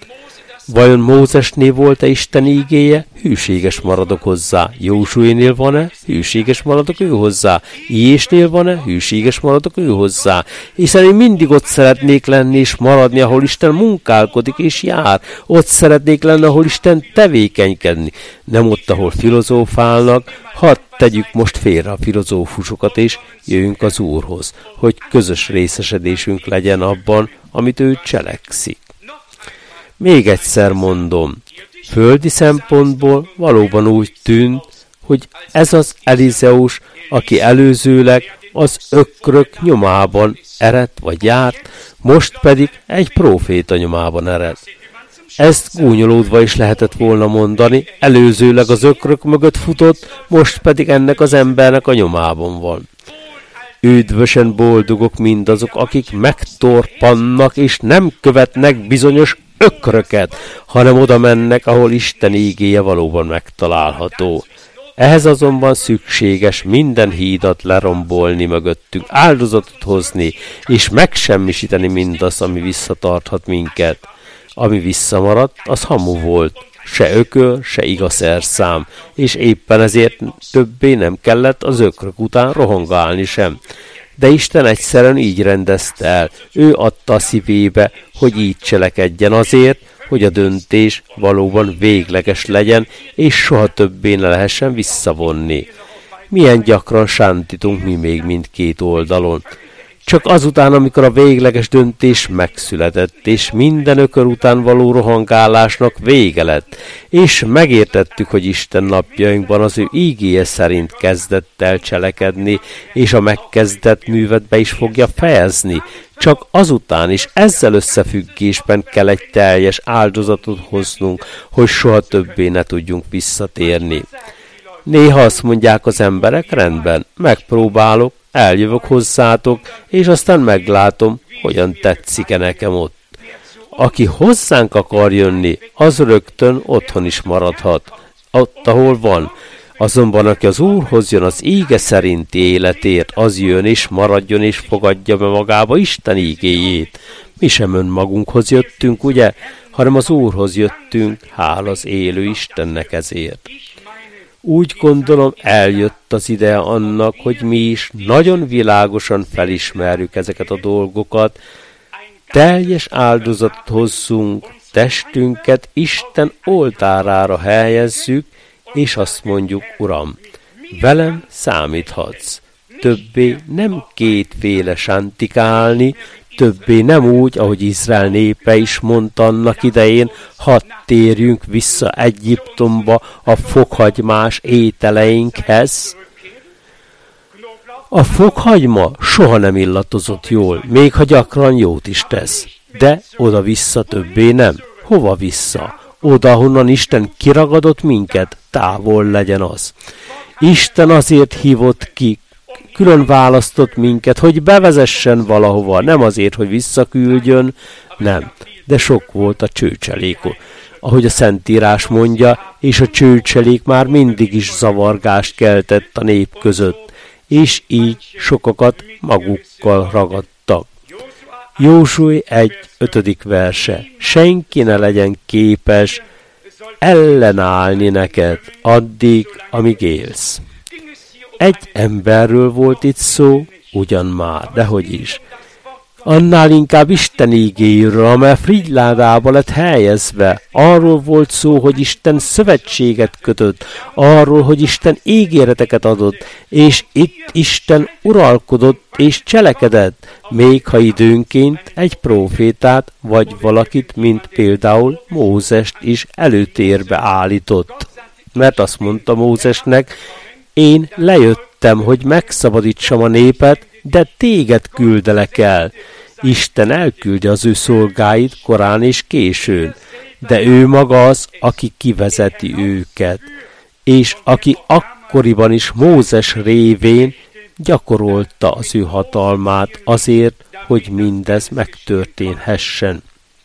Vajon Mózesnél volt-e Isten ígéje? Hűséges maradok hozzá. Józsuénél van-e? Hűséges maradok ő hozzá. Éjjésnél van-e? Hűséges maradok ő hozzá. Hiszen én mindig ott szeretnék lenni és maradni, ahol Isten munkálkodik és jár. Ott szeretnék lenni, ahol Isten tevékenykedni. Nem ott, ahol filozófálnak. Hadd tegyük most félre a filozófusokat, és jöjjünk az Úrhoz, hogy közös részesedésünk legyen abban, amit ő cselekszik. Még egyszer mondom, földi szempontból valóban úgy tűnt, hogy ez az Elizeus, aki előzőleg az ökrök nyomában eredt vagy járt, most pedig egy próféta nyomában ered. Ezt gúnyolódva is lehetett volna mondani, előzőleg az ökrök mögött futott, most pedig ennek az embernek a nyomában van. Üdvösen boldogok mindazok, akik megtorpannak és nem követnek bizonyos ökröket, hanem oda mennek, ahol Isten ígéje valóban megtalálható. Ehhez azonban szükséges minden hídat lerombolni mögöttünk, áldozatot hozni, és megsemmisíteni mindazt, ami visszatarthat minket. Ami visszamaradt, az hamu volt, se ököl, se igaz szerszám, és éppen ezért többé nem kellett az ökrök után rohangálni sem. De Isten egyszerűen így rendezte el, ő adta a szívébe, hogy így cselekedjen azért, hogy a döntés valóban végleges legyen, és soha többé ne lehessen visszavonni. Milyen gyakran sántítunk mi még mindkét oldalon. Csak azután, amikor a végleges döntés megszületett, és minden ökör után való rohangálásnak vége lett, és megértettük, hogy Isten napjainkban az ő ígéje szerint kezdett el cselekedni, és a megkezdett művet be is fogja fejezni. Csak azután is ezzel összefüggésben kell egy teljes áldozatot hoznunk, hogy soha többé ne tudjunk visszatérni. Néha azt mondják az emberek, rendben, megpróbálok, eljövök hozzátok, és aztán meglátom, hogyan tetszik-e nekem ott. Aki hozzánk akar jönni, az rögtön otthon is maradhat, ott, ahol van. Azonban aki az Úrhoz jön az íge szerinti életért, az jön és maradjon és fogadja be magába Isten ígéjét. Mi sem önmagunkhoz jöttünk, ugye, hanem az Úrhoz jöttünk, hála az élő Istennek ezért. Úgy gondolom, eljött az ideje annak, hogy mi is nagyon világosan felismerjük ezeket a dolgokat, teljes áldozatot hozzunk, testünket Isten oltárára helyezzük, és azt mondjuk, Uram, velem számíthatsz. Többé nem kétféle sántikálni, többé nem úgy, ahogy Izrael népe is mondta annak idején, hadd térjünk vissza Egyiptomba a fokhagymás ételeinkhez. A fokhagyma soha nem illatozott jól, még ha gyakran jót is tesz. De oda-vissza többé nem. Hova vissza? Oda, honnan Isten kiragadott minket, távol legyen az. Isten azért hívott ki, külön választott minket, hogy bevezessen valahova, nem azért, hogy visszaküldjön, nem. De sok volt a csőcselék, ahogy a Szentírás mondja, és a csőcselék már mindig is zavargást keltett a nép között, és így sokakat magukkal ragadtak. Józsué 1:5 verse. Senki ne legyen képes ellenállni neked addig, amíg élsz. Egy emberről volt itt szó, ugyan már, dehogy is. Annál inkább Isten ígéiről, amely frigyládába lett helyezve. Arról volt szó, hogy Isten szövetséget kötött, arról, hogy Isten ígéreteket adott, és itt Isten uralkodott és cselekedett, még ha időnként egy prófétát, vagy valakit, mint például Mózest is előtérbe állított. Mert azt mondta Mózesnek, én lejöttem, hogy megszabadítsam a népet, de téged küldelek el. Isten elküldi az ő szolgáit korán és későn, de ő maga az, aki kivezeti őket, és aki akkoriban is Mózes révén gyakorolta az ő hatalmát azért, hogy mindez megtörténhessen.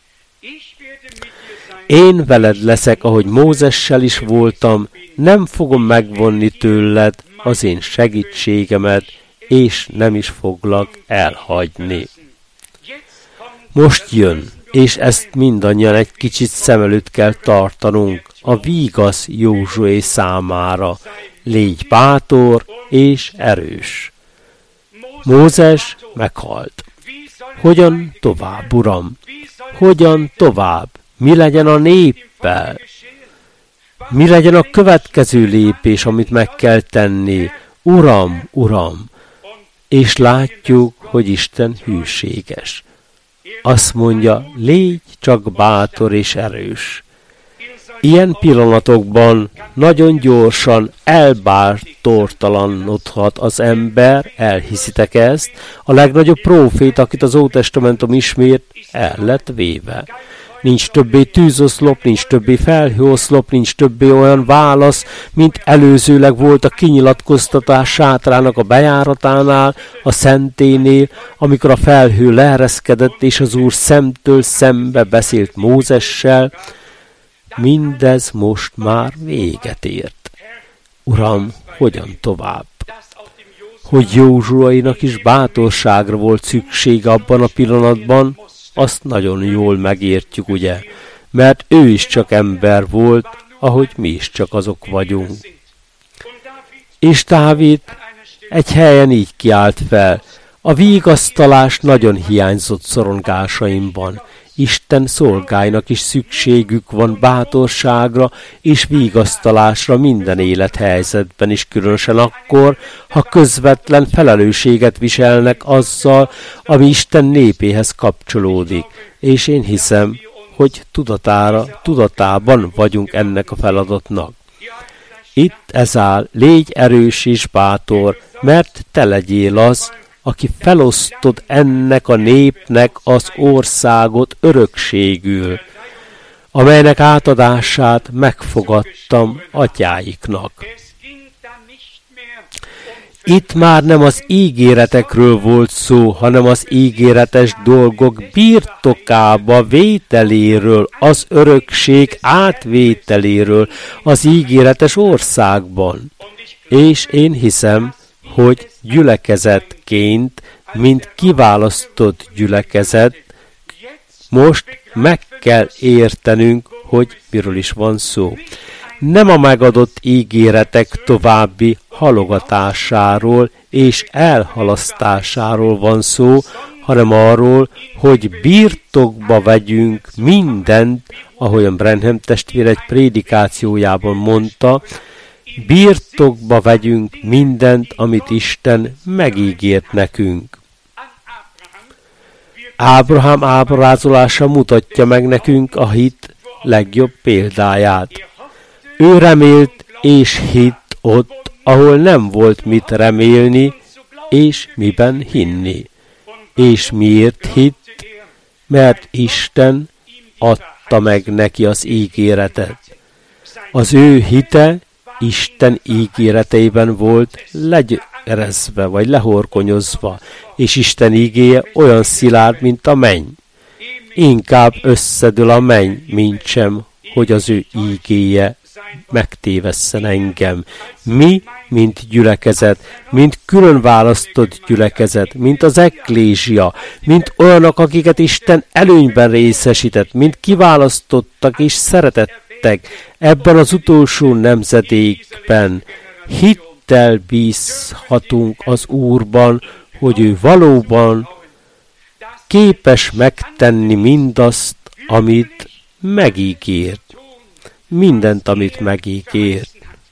Én veled leszek, ahogy Mózessel is voltam, nem fogom megvonni tőled az én segítségemet, és nem is foglak elhagyni. Most jön, és ezt mindannyian egy kicsit szem előtt kell tartanunk, a vígasz Józsué számára. Légy bátor és erős. Mózes meghalt. Hogyan tovább, Uram? Hogyan tovább? Mi legyen a néppel? Mi legyen a következő lépés, amit meg kell tenni? Uram, Uram! És látjuk, hogy Isten hűséges. Azt mondja, légy csak bátor és erős. Ilyen pillanatokban nagyon gyorsan elbátortalanodhat az ember, elhiszitek ezt, a legnagyobb prófét, akit az Ótestamentum ismét, el lett véve. Nincs többé tűzoszlop, nincs többé felhőoszlop, nincs többé olyan válasz, mint előzőleg volt a kinyilatkoztatás sátrának a bejáratánál, a szenténél, amikor a felhő leereszkedett, és az Úr szemtől szembe beszélt Mózessel. Mindez most már véget ért. Uram, hogyan tovább? Hogy Józsuainak is bátorságra volt szüksége abban a pillanatban, azt nagyon jól megértjük, ugye? Mert ő is csak ember volt, ahogy mi is csak azok vagyunk. És Dávid egy helyen így kiált fel. A vigasztalás nagyon hiányzott szorongásaimban. Isten szolgáinak is szükségük van bátorságra és vigasztalásra minden élethelyzetben is, különösen akkor, ha közvetlen felelősséget viselnek azzal, ami Isten népéhez kapcsolódik. És én hiszem, hogy tudatában vagyunk ennek a feladatnak. Itt ez áll, légy erős és bátor, mert te legyél az, aki felosztod ennek a népnek az országot örökségül, amelynek átadását megfogadtam atyáiknak. Itt már nem az ígéretekről volt szó, hanem az ígéretes dolgok birtokába vételéről, az örökség átvételéről az ígéretes országban. És én hiszem, hogy gyülekezetként, mint kiválasztott gyülekezet, most meg kell értenünk, hogy miről is van szó. Nem a megadott ígéretek további halogatásáról és elhalasztásáról van szó, hanem arról, hogy birtokba vegyünk mindent, ahogyan Branham testvér egy prédikációjában mondta, birtokba vegyünk mindent, amit Isten megígért nekünk. Ábrahám ábrázolása mutatja meg nekünk a hit legjobb példáját. Ő remélt és hitt ott, ahol nem volt mit remélni, és miben hinni. És miért hitt? Mert Isten adta meg neki az ígéretet. Az ő hite Isten ígéreteiben volt legyerezve, vagy lehorkonyozva, és Isten ígéje olyan szilárd, mint a menny. Inkább összedől a menny, mintsem, hogy az ő ígéje megtévesszen engem. Mi mint gyülekezet, mint külön választott gyülekezet, mint az eklézsia, mint olyanok, akiket Isten előnyben részesített, mint kiválasztottak és szeretettek ebben az utolsó nemzedékben. Hittel bízhatunk az Úrban, hogy ő valóban képes megtenni mindazt, amit megígért. Mindent, amit megígért.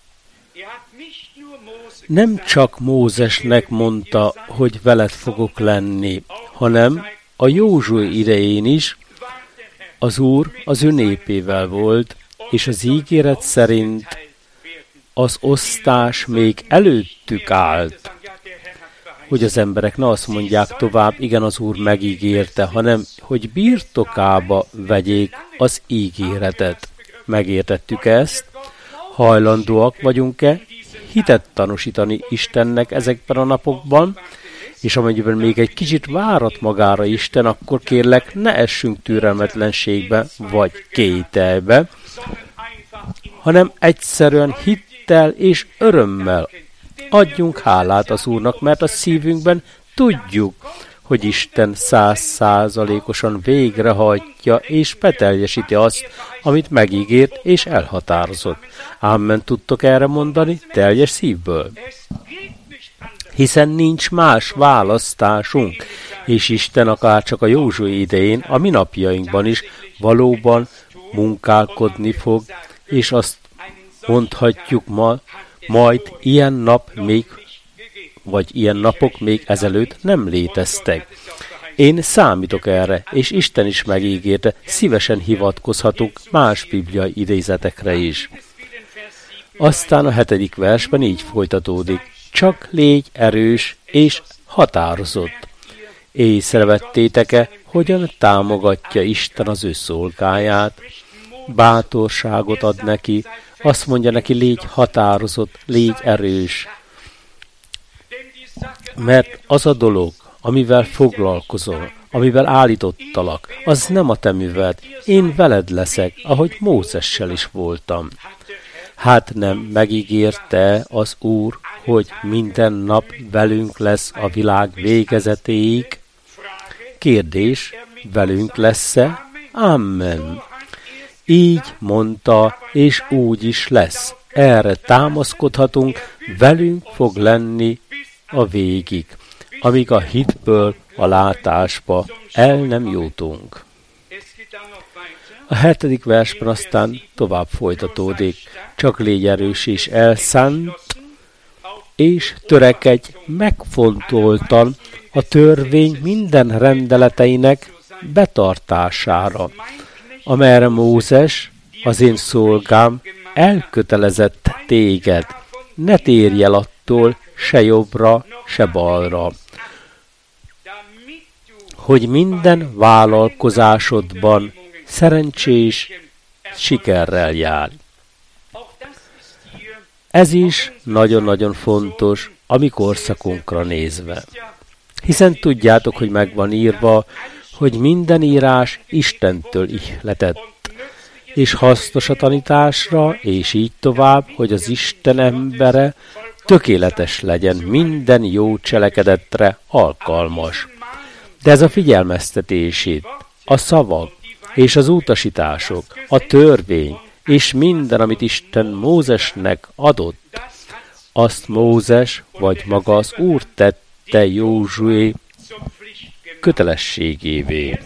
Nem csak Mózesnek mondta, hogy veled fogok lenni, hanem a Józsué idején is az Úr az ő népével volt, és az ígéret szerint az osztás még előttük állt, hogy az emberek ne azt mondják tovább, igen, az Úr megígérte, hanem hogy birtokába vegyék az ígéretet. Megértettük ezt? Hajlandóak vagyunk-e hitet tanúsítani Istennek ezekben a napokban? És amennyiben még egy kicsit várat magára Isten, akkor kérlek, ne essünk türelmetlenségbe vagy kételybe, hanem egyszerűen hittel és örömmel adjunk hálát az Úrnak, mert a szívünkben tudjuk, hogy Isten 100%-osan végrehajtja és beteljesíti azt, amit megígért és elhatározott. Amen, tudtok erre mondani teljes szívből? Hiszen nincs más választásunk, és Isten akár csak a Józsué idején, a mi napjainkban is valóban munkálkodni fog, és azt mondhatjuk majd ilyen nap még, vagy ilyen napok még ezelőtt nem léteztek. Én számítok erre, és Isten is megígérte, szívesen hivatkozhatunk más bibliai idézetekre is. Aztán a 7. versben így folytatódik. Csak légy erős és határozott. Észrevettétek-e, hogyan támogatja Isten az ő szolgáját? Bátorságot ad neki, azt mondja neki, légy határozott, légy erős. Mert az a dolog, amivel foglalkozol, amivel állítottalak, az nem a te műved. Én veled leszek, ahogy Mózessel is voltam. Hát nem megígérte az Úr, hogy minden nap velünk lesz a világ végezetéig? Kérdés, velünk lesz-e? Amen. Így mondta, és úgy is lesz. Erre támaszkodhatunk, velünk fog lenni a végig, amíg a hitből a látásba el nem jutunk. A 7. versben aztán tovább folytatódik. Csak légy erős és elszánt, és törekedj megfontoltan a törvény minden rendeleteinek betartására, amelyre Mózes, az én szolgám, elkötelezett téged. Ne térj el attól se jobbra, se balra, hogy minden vállalkozásodban szerencsés sikerrel jár. Ez is nagyon-nagyon fontos a mi korszakunkra nézve. Hiszen tudjátok, hogy megvan írva, hogy minden írás Istentől ihletett, és hasznos a tanításra, és így tovább, hogy az Isten embere tökéletes legyen, minden jó cselekedetre alkalmas. De ez a figyelmeztetését, a szavak és az utasítások, a törvény és minden, amit Isten Mózesnek adott, azt Mózes vagy maga az Úr tette Józsué kötelességévé.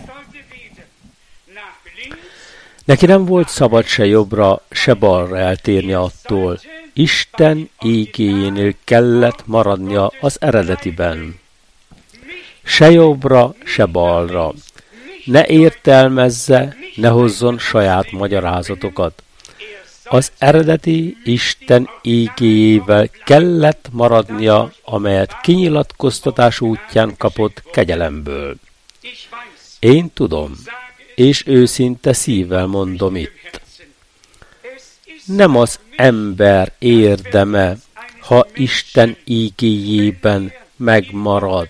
Neki nem volt szabad se jobbra, se balra eltérni attól. Isten ígéjénél kellett maradnia az eredetiben. Se jobbra, se balra. Ne értelmezze, ne hozzon saját magyarázatokat. Az eredeti Isten ígéjével kellett maradnia, amelyet kinyilatkoztatás útján kapott kegyelemből. Én tudom, és őszinte szívvel mondom itt. Nem az ember érdeme, ha Isten ígéjében megmarad,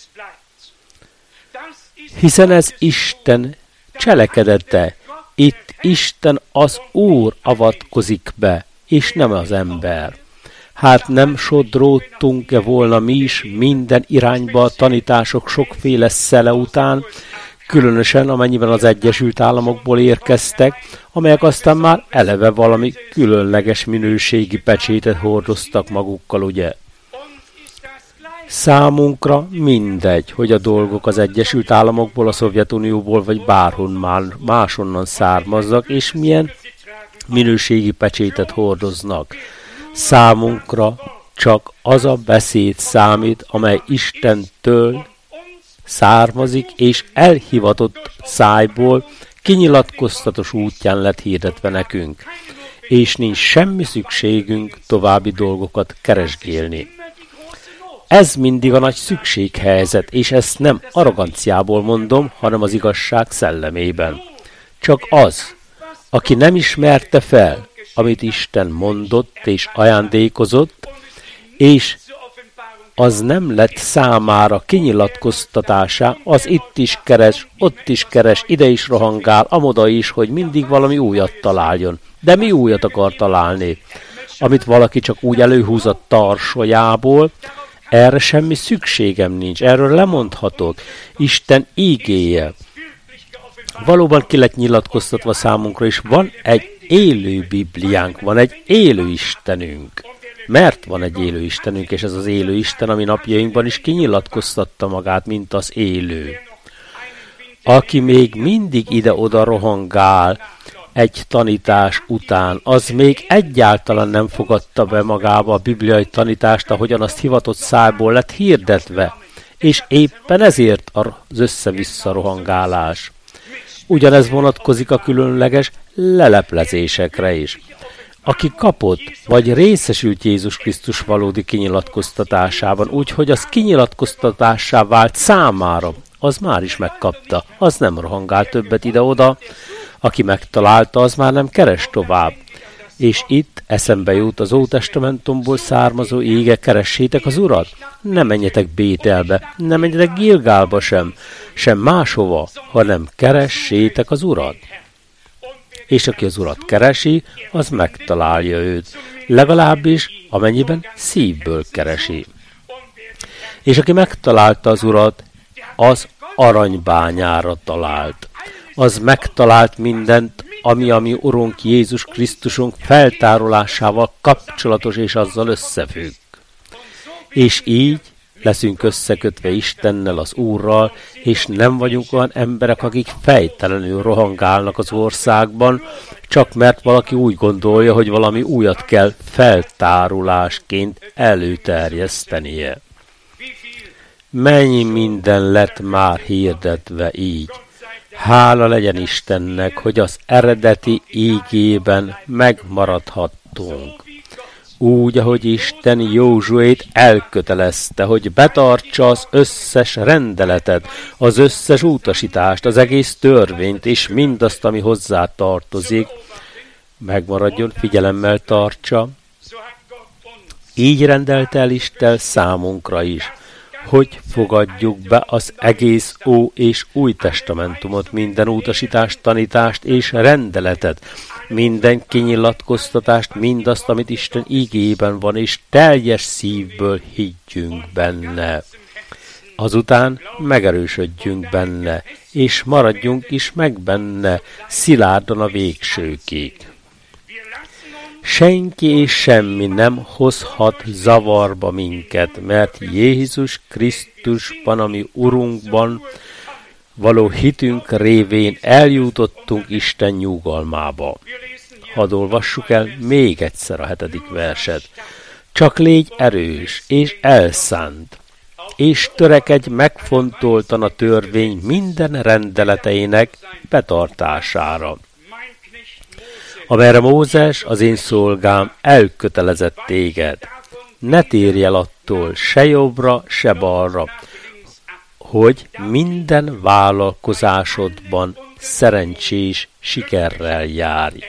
hiszen ez Isten cselekedete. Itt Isten az Úr avatkozik be, és nem az ember. Hát nem sodródtunk-e volna mi is minden irányba a tanítások sokféle szele után, különösen amennyiben az Egyesült Államokból érkeztek, amelyek aztán már eleve valami különleges minőségi pecsétet hordoztak magukkal, ugye? Számunkra mindegy, hogy a dolgok az Egyesült Államokból, a Szovjetunióból vagy bárhonnan másonnan származnak, és milyen minőségi pecsétet hordoznak. Számunkra csak az a beszéd számít, amely Istentől származik, és elhivatott szájból kinyilatkoztatos útján lett hirdetve nekünk, és nincs semmi szükségünk további dolgokat keresgélni. Ez mindig a nagy szükséghelyzet, és ezt nem arroganciából mondom, hanem az igazság szellemében. Csak az, aki nem ismerte fel, amit Isten mondott és ajándékozott, és az nem lett számára kinyilatkoztatásá, az itt is keres, ott is keres, ide is rohangál, amoda is, hogy mindig valami újat találjon. De mi újat akar találni? Amit valaki csak úgy előhúz a tarsolyából, erre semmi szükségem nincs, erről lemondhatok. Isten ígéje valóban ki lett nyilatkoztatva számunkra, és van egy élő Bibliánk, van egy élő Istenünk. Mert van egy élő Istenünk, és ez az élő Isten, ami napjainkban is kinyilatkoztatta magát, mint az élő. Aki még mindig ide-oda rohangál egy tanítás után, az még egyáltalán nem fogadta be magába a bibliai tanítást, ahogyan azt hivatott szájból lett hirdetve, és éppen ezért az össze-vissza rohangálás. Ugyanez vonatkozik a különleges leleplezésekre is. Aki kapott, vagy részesült Jézus Krisztus valódi kinyilatkoztatásában, úgyhogy az kinyilatkoztatássá vált számára, az már is megkapta, az nem rohangál többet ide-oda, aki megtalálta, az már nem keres tovább. És itt eszembe jut az Ótestamentumból származó ége, keressétek az Urat, ne menjetek Bételbe, ne menjetek Gilgálba sem máshova, hanem keressétek az Urat. És aki az Urat keresi, az megtalálja őt, legalábbis amennyiben szívből keresi. És aki megtalálta az Urat, az aranybányára talált. Az megtalált mindent, ami a mi Urunk Jézus Krisztusunk feltárolásával kapcsolatos és azzal összefügg. És így leszünk összekötve Istennel, az Úrral, és nem vagyunk olyan emberek, akik fejtelenül rohangálnak az országban, csak mert valaki úgy gondolja, hogy valami újat kell feltárulásként előterjesztenie. Mennyi minden lett már hirdetve így. Hála legyen Istennek, hogy az eredeti ígében megmaradhattunk. Úgy, ahogy Isten Józsuét elkötelezte, hogy betartsa az összes rendeletet, az összes utasítást, az egész törvényt, és mindazt, ami hozzá tartozik, megmaradjon, figyelemmel tartsa. Így rendelte el Isten számunkra is, hogy fogadjuk be az egész Ó és Új Testamentumot, minden utasítást, tanítást és rendeletet, minden kinyilatkoztatást, mindazt, amit Isten ígében van, és teljes szívből higgyünk benne. Azután megerősödjünk benne, és maradjunk is meg benne, szilárdan a végsőkig. Senki és semmi nem hozhat zavarba minket, mert Jézus Krisztusban, ami Urunkban való hitünk révén eljutottunk Isten nyugalmába. Hadd olvassuk el még egyszer a 7. verset. Csak légy erős és elszánt, és törekedj megfontoltan a törvény minden rendeleteinek betartására, amerre Mózes, az én szolgám, elkötelezett téged. Ne térj el attól, se jobbra, se balra, hogy minden vállalkozásodban szerencsés sikerrel járj.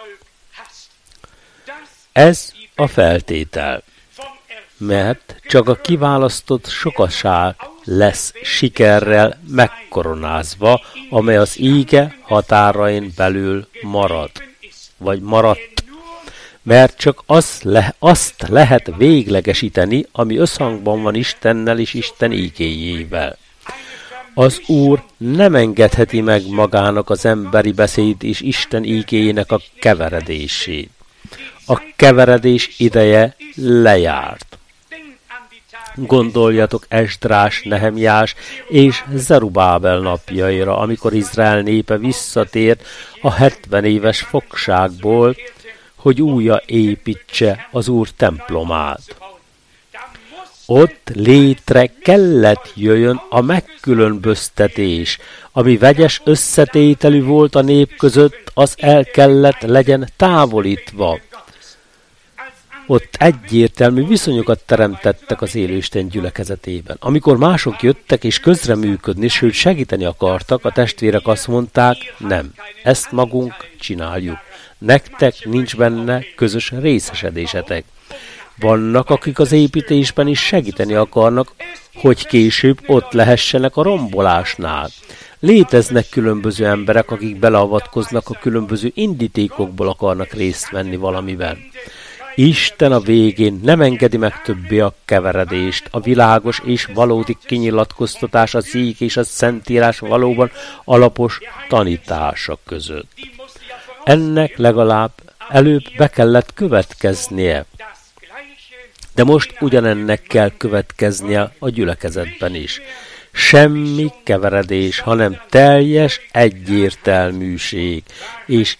Ez a feltétel, mert csak a kiválasztott sokaság lesz sikerrel megkoronázva, amely az íge határain belül marad, vagy maradt. mert csak azt lehet véglegesíteni, ami összhangban van Istennel és Isten ígéjével. Az Úr nem engedheti meg magának az emberi beszéd és Isten ígéjének a keveredését. A keveredés ideje lejárt. Gondoljatok Esdrás, Nehemiás és Zerubábel napjaira, amikor Izrael népe visszatért a 70 éves fogságból, hogy újra építse az Úr templomát. Ott létre kellett jöjjön a megkülönböztetés, ami vegyes összetételű volt a nép között, az el kellett legyen távolítva. Ott egyértelmű viszonyokat teremtettek az élőisten gyülekezetében. Amikor mások jöttek és közreműködni, sőt segíteni akartak, a testvérek azt mondták, nem, ezt magunk csináljuk. Nektek nincs benne közös részesedésetek. Vannak, akik az építésben is segíteni akarnak, hogy később ott lehessenek a rombolásnál. Léteznek különböző emberek, akik beleavatkoznak, a különböző indítékokból akarnak részt venni valamiben. Isten a végén nem engedi meg többé a keveredést, a világos és valódi kinyilatkoztatás, az íg és a szentírás valóban alapos tanítása között. Ennek legalább előbb be kellett következnie. De most ugyanennek kell következnie a gyülekezetben is. Semmi keveredés, hanem teljes egyértelműség, és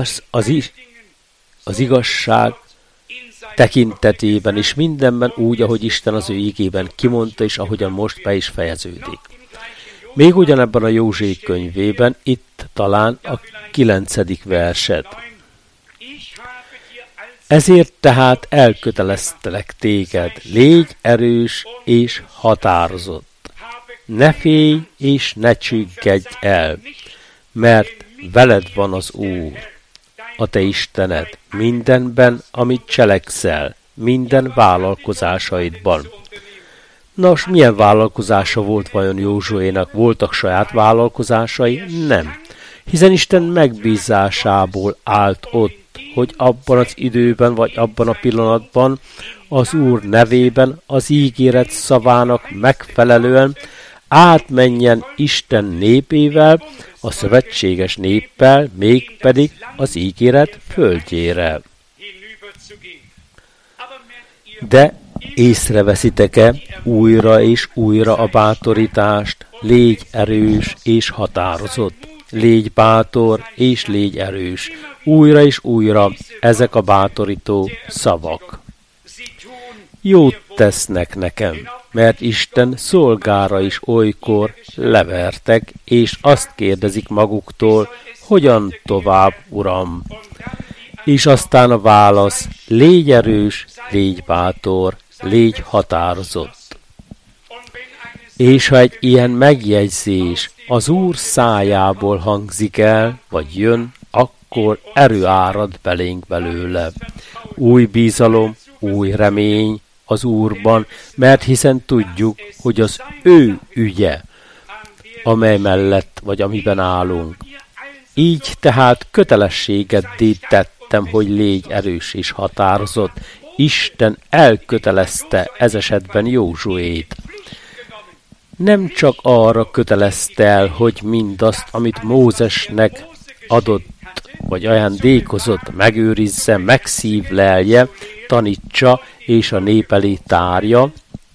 az igazság tekintetében is mindenben úgy, ahogy Isten az ő ígében kimondta, és ahogyan most be is fejeződik. Még ugyanebben a József könyvében, itt talán a 9. verset. Ezért tehát elköteleztelek téged, légy erős és határozott. Ne félj és ne csüggedj el, mert veled van az Úr, a te Istened, mindenben, amit cselekszel, minden vállalkozásaidban. Nos, milyen vállalkozása volt vajon Józsuénak? Voltak saját vállalkozásai? Nem. Hiszen Isten megbízásából állt ott, hogy abban az időben, vagy abban a pillanatban az Úr nevében az ígéret szavának megfelelően átmenjen Isten népével, a szövetséges néppel, mégpedig az ígéret földjére. De észreveszitek-e újra és újra a bátorítást? Légy erős és határozott. Légy bátor és légy erős. Újra és újra ezek a bátorító szavak. Jót tesznek nekem, mert Isten szolgára is olykor levertek, és azt kérdezik maguktól, hogyan tovább, Uram? És aztán a válasz, légy erős, légy bátor, légy határozott. És ha egy ilyen megjegyzés az Úr szájából hangzik el, vagy jön, akkor erő árad belénk belőle. Új bizalom, új remény az Úrban, mert hiszen tudjuk, hogy az ő ügye, amely mellett vagy amiben állunk. Így tehát kötelességeddé tettem, hogy légy erős és határozott. Isten elkötelezte ez esetben Józsuét. Nem csak arra kötelezte el, hogy mindazt, amit Mózesnek adott, vagy ajándékozott, megőrizze, megszívlelje, tanítsa és a nép elé tárja.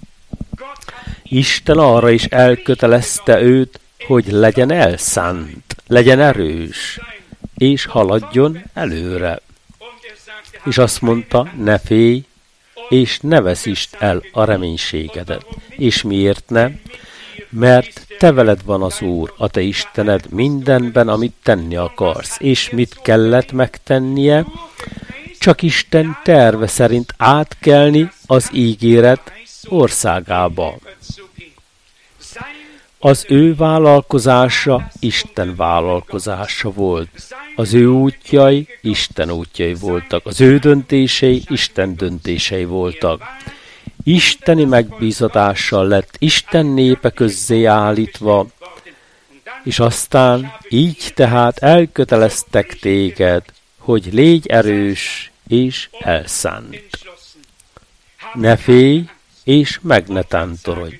Isten arra is elkötelezte őt, hogy legyen elszánt, legyen erős, és haladjon előre. És azt mondta, ne félj, és ne veszítsd el a reménységedet. És miért ne? Mert te veled van az Úr, a te Istened mindenben, amit tenni akarsz. És mit kellett megtennie? Csak Isten terve szerint átkelni az ígéret országába. Az ő vállalkozása Isten vállalkozása volt. Az ő útjai Isten útjai voltak. Az ő döntései Isten döntései voltak. Isteni megbízatással lett Isten népe közzé állítva, és aztán így tehát elköteleztek téged, hogy légy erős és elszánt. Ne félj, és meg ne tántorodj.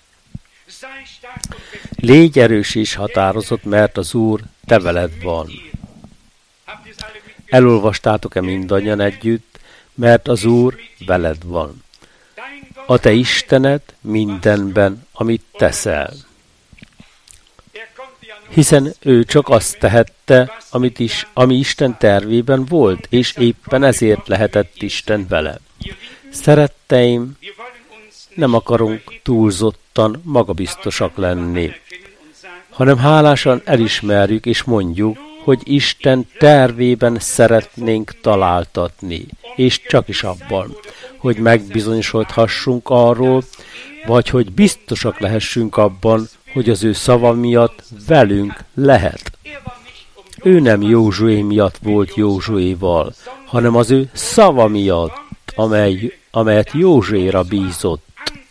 Légy erős és határozott, mert az Úr te veled van. Elolvastátok-e mindannyian együtt, mert az Úr veled van. A te Istened mindenben, amit teszel. Hiszen ő csak azt tehette, ami Isten tervében volt, és éppen ezért lehetett Isten vele. Szeretteim, nem akarunk túlzottan magabiztosak lenni, hanem hálásan elismerjük és mondjuk, hogy Isten tervében szeretnénk találtatni, és csak is abban, hogy megbizonyosodhassunk arról, vagy hogy biztosak lehessünk abban, hogy az ő szava miatt velünk lehet. Ő nem Józsué miatt volt Józsuéval, hanem az ő szava miatt, amelyet Józsuéra bízott.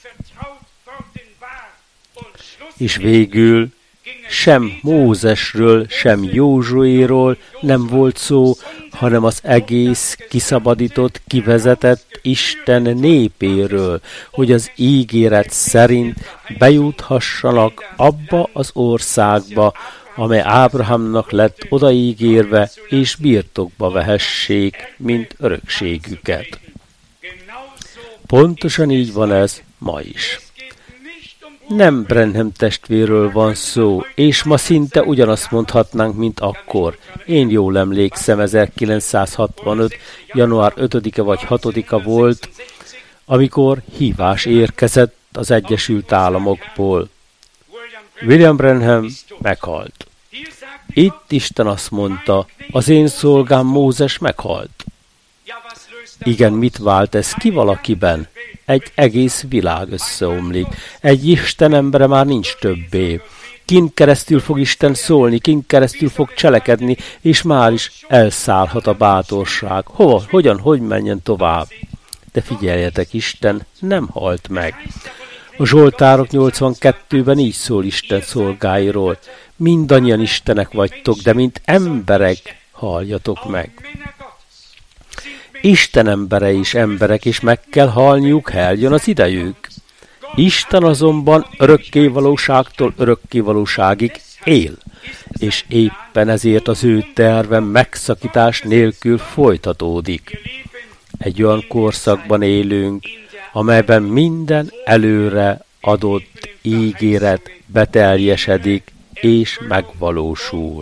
És végül sem Mózesről, sem Józsuéról nem volt szó, hanem az egész kiszabadított, kivezetett Isten népéről, hogy az ígéret szerint bejuthassanak abba az országba, amely Ábrahámnak lett odaígérve, és birtokba vehessék, mint örökségüket. Pontosan így van ez ma is. Nem Branham testvérről van szó, és ma szinte ugyanazt mondhatnánk, mint akkor. Én jól emlékszem, 1965. január 5-e vagy 6-a volt, amikor hívás érkezett az Egyesült Államokból. William Branham meghalt. Itt Isten azt mondta, az én szolgám Mózes meghalt. Igen, mit vált ez ki valakiben? Egy egész világ összeomlik. Egy Isten embere már nincs többé. Kin keresztül fog Isten szólni, kin keresztül fog cselekedni, és már is elszállhat a bátorság. Hova, hogyan, hogy menjen tovább? De figyeljetek, Isten nem halt meg. A Zsoltárok 82-ben így szól Isten szolgáiról. Mindannyian istenek vagytok, de mint emberek halljatok meg. Isten embere is emberek, és meg kell halniuk, eljön az idejük. Isten azonban örökkévalóságtól örökkévalóságig él, és éppen ezért az ő terve megszakítás nélkül folytatódik. Egy olyan korszakban élünk, amelyben minden előre adott ígéret beteljesedik és megvalósul.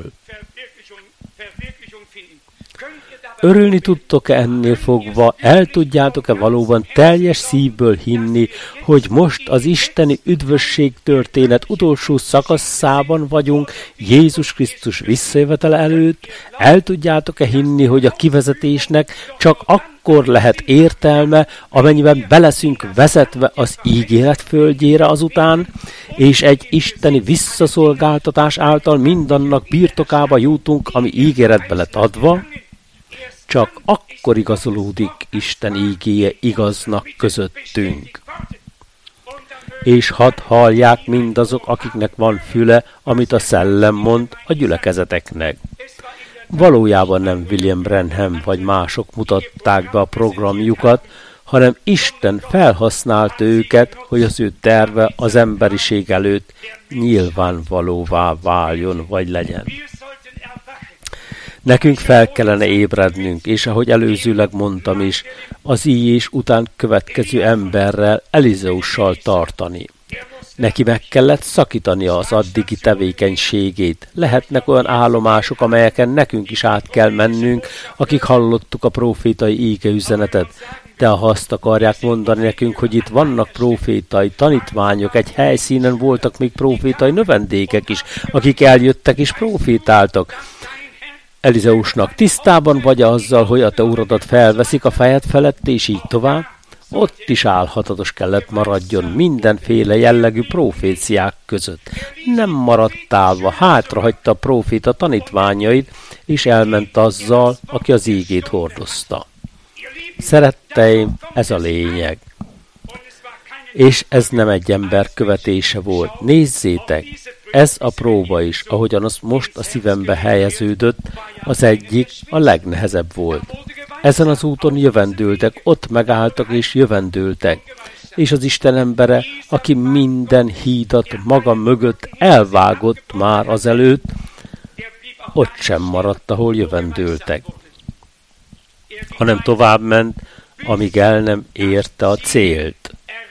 Örülni tudtok-e ennél fogva, el tudjátok-e valóban teljes szívből hinni, hogy most az isteni üdvösség történet utolsó szakaszában vagyunk Jézus Krisztus visszajövetele előtt? El tudjátok-e hinni, hogy a kivezetésnek csak akkor lehet értelme, amennyiben beleszünk vezetve az ígéret földjére azután, és egy isteni visszaszolgáltatás által mindannak birtokába jutunk, ami ígéretbe lett adva? Csak akkor igazolódik Isten ígéje igaznak közöttünk. És hadd hallják mindazok, akiknek van füle, amit a szellem mond a gyülekezeteknek. Valójában nem William Branham vagy mások mutatták be a programjukat, hanem Isten felhasználta őket, hogy az ő terve az emberiség előtt nyilvánvalóvá váljon vagy legyen. Nekünk fel kellene ébrednünk, és ahogy előzőleg mondtam is, az íjés után következő emberrel, Elizeussal tartani. Neki meg kellett szakítania az addigi tevékenységét. Lehetnek olyan állomások, amelyeken nekünk is át kell mennünk, akik hallottuk a prófétai ígeüzenetet. De ha azt akarják mondani nekünk, hogy itt vannak prófétai tanítványok, egy helyszínen voltak még prófétai növendékek is, akik eljöttek és prófétáltak. Elizeusnak tisztában vagy azzal, hogy a te uradat felveszik a fejed felett, és így tovább? Ott is álhatatos kellett maradjon mindenféle jellegű proféciák között. Nem maradt állva, hátrahagyta a próféta tanítványait, és elment azzal, aki az ígét hordozta. Szeretteim, ez a lényeg. És ez nem egy ember követése volt. Nézzétek, ez a próba is, ahogyan az most a szívembe helyeződött, az egyik a legnehezebb volt. ezen az úton jövendőltek, ott megálltak és jövendőltek. És az Isten embere, aki minden hídat maga mögött elvágott már azelőtt, ott sem maradt, ahol jövendőltek, hanem tovább ment, amíg el nem érte a célt.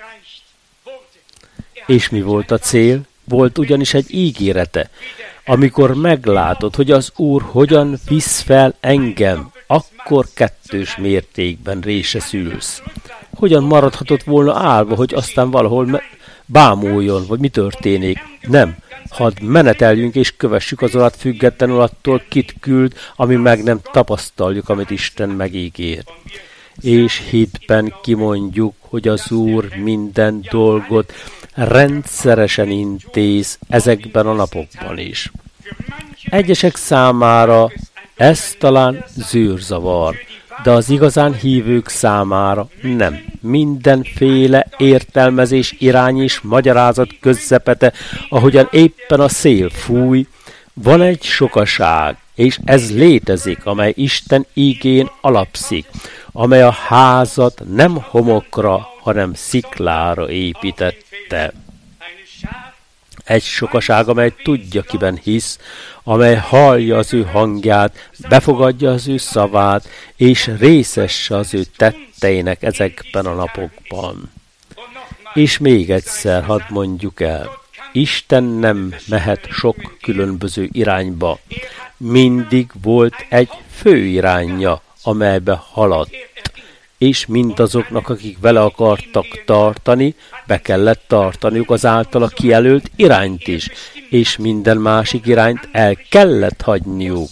És mi volt a cél? Volt ugyanis egy ígérete. Amikor meglátod, hogy az Úr hogyan visz fel engem, akkor kettős mértékben részesülsz. Hogyan maradhatott volna állva, hogy aztán valahol bámuljon, vagy mi történik? Nem. Hadd meneteljünk és kövessük az Urat függetlenül attól, kit küld, ami meg nem tapasztaljuk, amit Isten megígér. És hitben kimondjuk, hogy az Úr minden dolgot rendszeresen intéz ezekben a napokban is. Egyesek számára ez talán zűrzavar, de az igazán hívők számára nem. Mindenféle értelmezés, irány és magyarázat közepete, ahogyan éppen a szél fúj, van egy sokaság, és ez létezik, amely Isten ígén alapszik, amely a házat nem homokra, hanem sziklára építette. Egy sokaság, amely tudja, kiben hisz, amely hallja az ő hangját, befogadja az ő szavát, és részesse az ő tetteinek ezekben a napokban. És még egyszer hadd mondjuk el, Isten nem mehet sok különböző irányba. Mindig volt egy fő irányja, amelybe haladt. És mindazoknak, akik vele akartak tartani, be kellett tartaniuk az általa kijelölt irányt is, és minden másik irányt el kellett hagyniuk.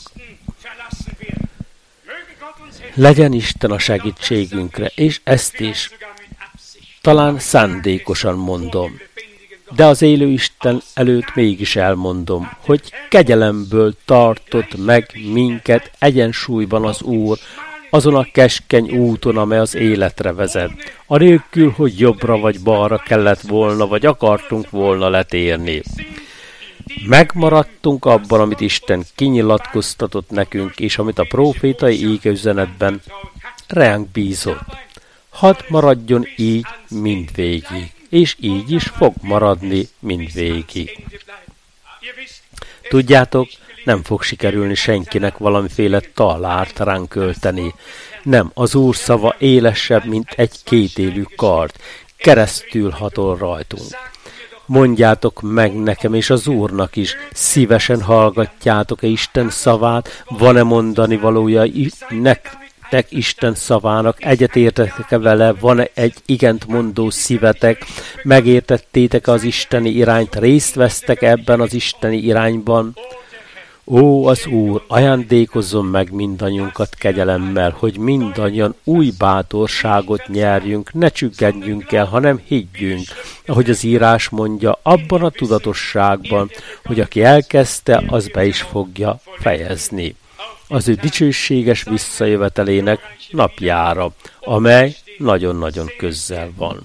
Legyen Isten a segítségünkre, és ezt is talán szándékosan mondom. De az élő Isten előtt mégis elmondom, hogy kegyelemből tartott meg minket egyensúlyban az Úr, azon a keskeny úton, amely az életre vezet. Anélkül, hogy jobbra vagy balra kellett volna, vagy akartunk volna letérni. Megmaradtunk abban, amit Isten kinyilatkoztatott nekünk, és amit a prófétai égeüzenetben ránk bízott. Hadd maradjon így mindvégig, és így is fog maradni mindvégig. Tudjátok, nem fog sikerülni senkinek valamiféle talárt ránk költeni. Nem, az Úr szava élesebb, mint egy kétélű kard. Keresztül hatol rajtunk. Mondjátok meg nekem és az Úrnak is, szívesen hallgatjátok-e Isten szavát, van-e mondani valója nektek Isten szavának, egyetértek-e vele, van-e egy igent mondó szívetek, megértettétek az isteni irányt, részt vesztek ebben az isteni irányban? Ó, az Úr, ajándékozzon meg mindannyiunkat kegyelemmel, hogy mindannyian új bátorságot nyerjünk, ne csüggedjünk el, hanem higgyünk, ahogy az írás mondja, abban a tudatosságban, hogy aki elkezdte, az be is fogja fejezni. Az ő dicsőséges visszajövetelének napjára, amely nagyon-nagyon közel van.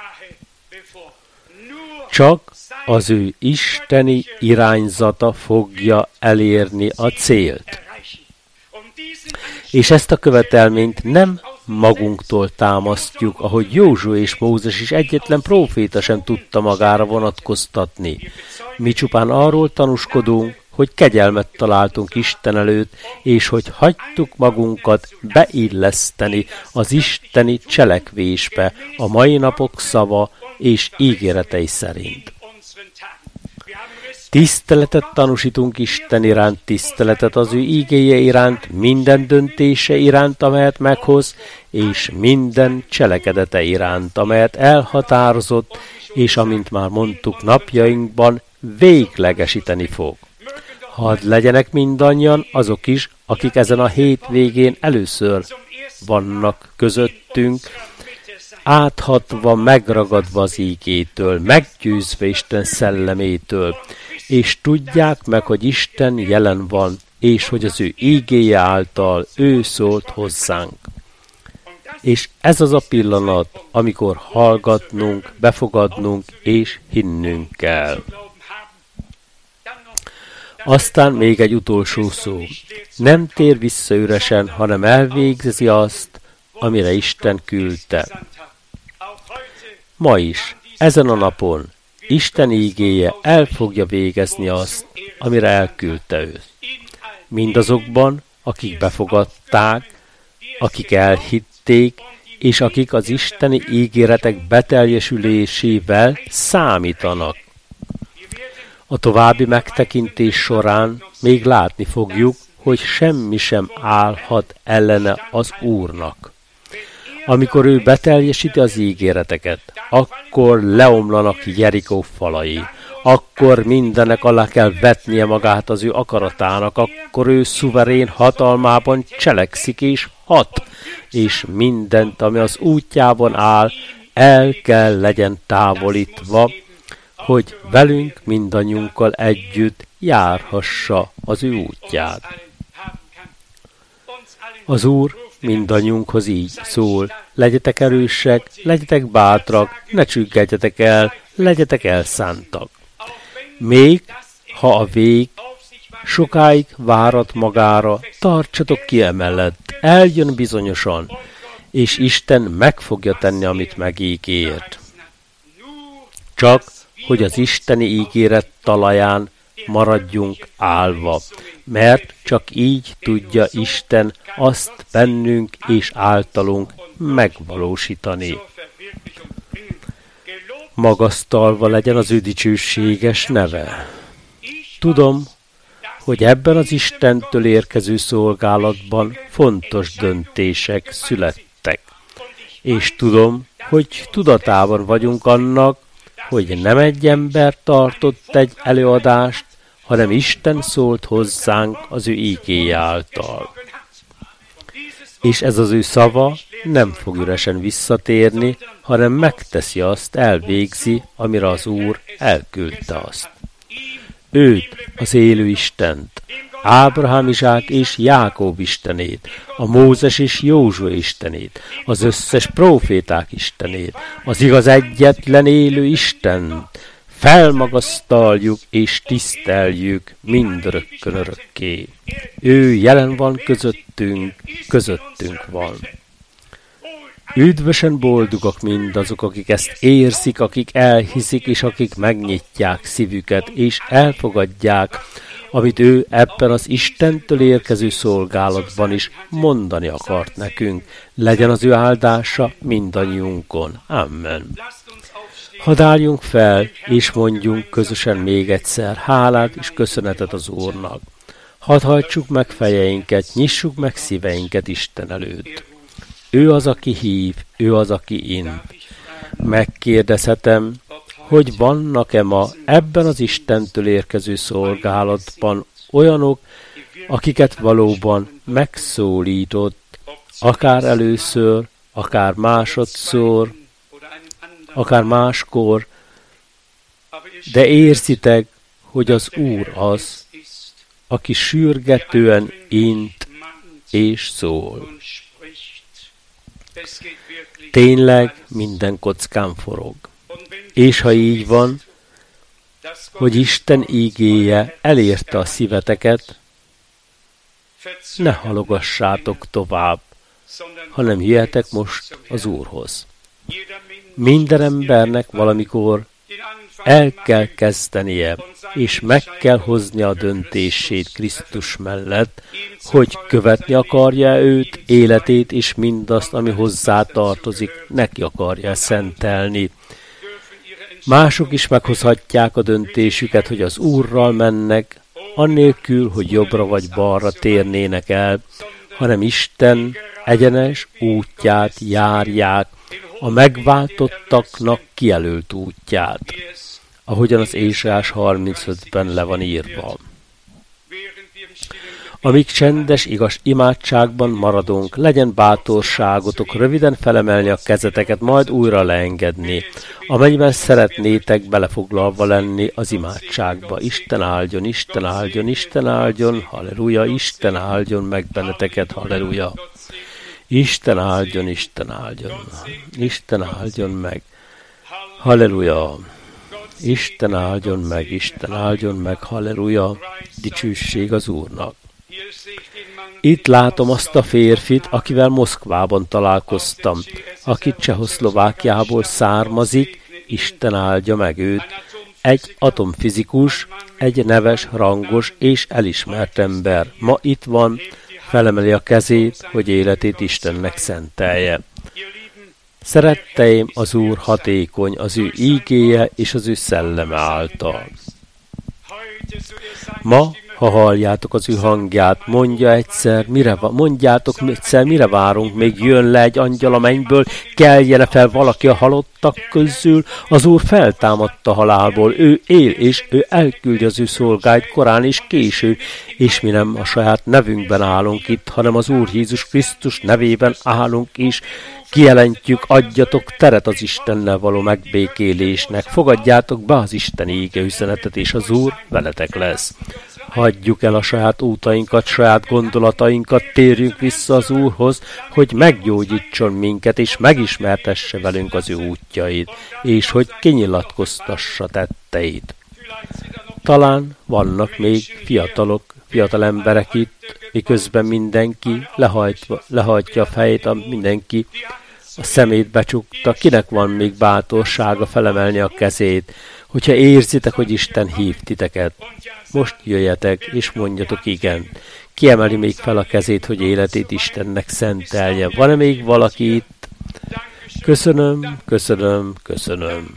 Csak az ő isteni irányzata fogja elérni a célt. És ezt a követelményt nem magunktól támasztjuk, ahogy Józsué és Mózes is egyetlen próféta sem tudta magára vonatkoztatni. Mi csupán arról tanúskodunk, hogy kegyelmet találtunk Isten előtt, és hogy hagytuk magunkat beilleszteni az isteni cselekvésbe a mai napok szava és ígéretei szerint. Tiszteletet tanúsítunk Isten iránt, tiszteletet az ő ígéje iránt, minden döntése iránt, amelyet meghoz, és minden cselekedete iránt, amelyet elhatározott, és amint már mondtuk, napjainkban véglegesíteni fog. Hadd legyenek mindannyian azok is, akik ezen a hétvégén először vannak közöttünk, áthatva, megragadva az ígétől, meggyőzve Isten szellemétől, és tudják meg, hogy Isten jelen van, és hogy az ő ígéje által ő szólt hozzánk. És ez az a pillanat, amikor hallgatnunk, befogadnunk és hinnünk kell. Aztán még egy utolsó szó. Nem tér vissza üresen, hanem elvégzi azt, amire Isten küldte. Ma is, ezen a napon, Isten ígéje el fogja végezni azt, amire elküldte őt. Mindazokban, akik befogadták, akik elhitték, és akik az isteni ígéretek beteljesülésével számítanak. A további megtekintés során még látni fogjuk, hogy semmi sem állhat ellene az Úrnak. Amikor ő beteljesíti az ígéreteket, akkor leomlanak Jerikó falai, akkor mindenek alá kell vetnie magát az ő akaratának, akkor ő szuverén hatalmában cselekszik és hat, és mindent, ami az útjában áll, el kell legyen távolítva, hogy velünk mindannyiunkkal együtt járhassa az ő útját. Az Úr mindannyiunkhoz így szól: legyetek erősek, legyetek bátrak, ne csüggedjetek el, legyetek elszántak. Még ha a vég sokáig várat magára, tartsatok ki emellett, eljön bizonyosan, és Isten meg fogja tenni, amit megígért. Csak, hogy az isteni ígéret talaján maradjunk állva, mert csak így tudja Isten azt bennünk és általunk megvalósítani. Magasztalva legyen az ő dicsőséges neve. Tudom, hogy ebben az Istentől érkező szolgálatban fontos döntések születtek. És tudom, hogy tudatában vagyunk annak, hogy nem egy ember tartott egy előadást, hanem Isten szólt hozzánk az ő ígéje által. És ez az ő szava nem fog üresen visszatérni, hanem megteszi azt, elvégzi, amire az Úr elküldte azt. Őt, az élő Istent, Ábrahám, Izsák és Jákob Istenét, a Mózes és Józsua Istenét, az összes próféták Istenét, az igaz egyetlen élő Istent, felmagasztaljuk és tiszteljük mindörökkön örökké. Ő jelen van közöttünk van. Üdvösen boldogak mindazok, akik ezt érzik, akik elhiszik, és akik megnyitják szívüket, és elfogadják, amit ő ebben az Istentől érkező szolgálatban is mondani akart nekünk. Legyen az ő áldása mindannyiunkon. Amen. Hadd álljunk fel, és mondjunk közösen még egyszer hálát és köszönetet az Úrnak. Hadd hajtsuk meg fejeinket, nyissuk meg szíveinket Isten előtt. Ő az, aki hív, ő az, aki int. Megkérdezhetem, hogy vannak-e ma ebben az Istentől érkező szolgálatban olyanok, akiket valóban megszólított, akár először, akár másodszor, akár máskor, de érzitek, hogy az Úr az, aki sürgetően int és szól. Tényleg minden kockán forog. És ha így van, hogy Isten ígéje elérte a szíveteket, ne halogassátok tovább, hanem jöjjetek most az Úrhoz. Minden embernek valamikor el kell kezdenie, és meg kell hozni a döntését Krisztus mellett, hogy követni akarja őt, életét, és mindazt, ami hozzá tartozik, neki akarja szentelni. Mások is meghozhatják a döntésüket, hogy az Úrral mennek, annélkül, hogy jobbra vagy balra térnének el, hanem Isten egyenes útját járják, a megváltottaknak kijelölt útját, ahogyan az Ézsaiás 35-ben le van írva. Amíg csendes, igaz imádságban maradunk, legyen bátorságotok röviden felemelni a kezeteket, majd újra leengedni, amennyiben szeretnétek belefoglalva lenni az imádságba. Isten áldjon, Isten áldjon, Isten áldjon, halleluja, Isten áldjon meg benneteket, halleluja. Isten áldjon, Isten áldjon, Isten áldjon meg, halleluja. Isten áldjon meg, halleluja, dicsőség az Úrnak. Itt látom azt a férfit, akivel Moszkvában találkoztam, aki Csehszlovákiából származik, Isten áldja meg őt. Egy atomfizikus, egy neves, rangos és elismert ember. Ma itt van, felemeli a kezét, hogy életét Istennek szentelje. Szeretteim, az Úr hatékony, az ő ígéje és az ő szelleme által. Ma, ha halljátok az ő hangját, mondjátok egyszer, mire várunk, még jön le egy angyal a mennyből, keljen fel valaki a halottak közül, az Úr feltámadta halálból, ő él, és ő elküldi az ő szolgáit korán és késő, és mi nem a saját nevünkben állunk itt, hanem az Úr Jézus Krisztus nevében állunk is, kijelentjük, adjatok teret az Istennel való megbékélésnek, fogadjátok be az Isten íge üzenetet, és az Úr veletek lesz. Hagyjuk el a saját útainkat, saját gondolatainkat, térjünk vissza az Úrhoz, hogy meggyógyítson minket, és megismertesse velünk az ő útjait, és hogy kinyilatkoztassa tetteit. Talán vannak még fiatal emberek itt, miközben mindenki lehajtja a fejét, mindenki a szemét becsukta, kinek van még bátorsága felemelni a kezét, hogyha érzitek, hogy Isten hív titeket. Most jöjjetek, és mondjatok igen. Ki emeli még fel a kezét, hogy életét Istennek szentelje? Van-e még valaki itt? Köszönöm, köszönöm, köszönöm.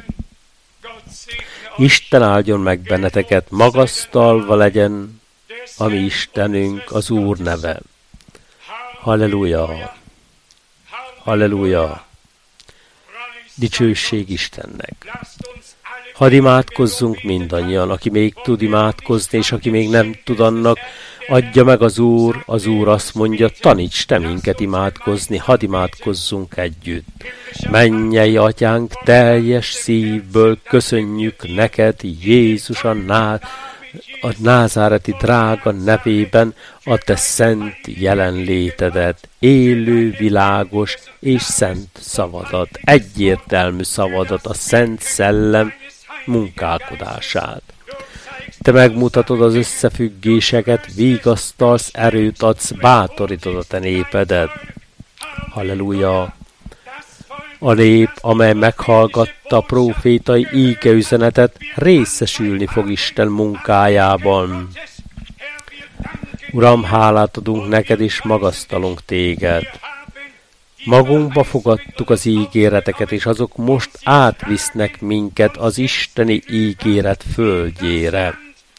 Isten áldjon meg benneteket, magasztalva legyen a mi Istenünk, az Úr neve. Halleluja! Halleluja! Dicsőség Istennek! Hadd imádkozzunk mindannyian, aki még tud imádkozni, és aki még nem tud, annak adja meg az Úr. Az Úr azt mondja, taníts te minket imádkozni, hadd imádkozzunk együtt. Mennyei Atyánk, teljes szívből köszönjük neked, Jézus a názáreti drága nevében a te szent jelenlétedet, élő, világos és szent szavadat, egyértelmű szavadat, a Szent Szellem munkálkodását. Te megmutatod az összefüggéseket, vigasztalsz, erőt adsz, bátorítod a te népedet. Halleluja! A nép, amely meghallgatta a prófétai ígeüzenetet, részesülni fog Isten munkájában. Uram, hálát adunk neked, és magasztalunk téged. Magunkba fogadtuk az ígéreteket, és azok most átvisznek minket az isteni ígéret földjére.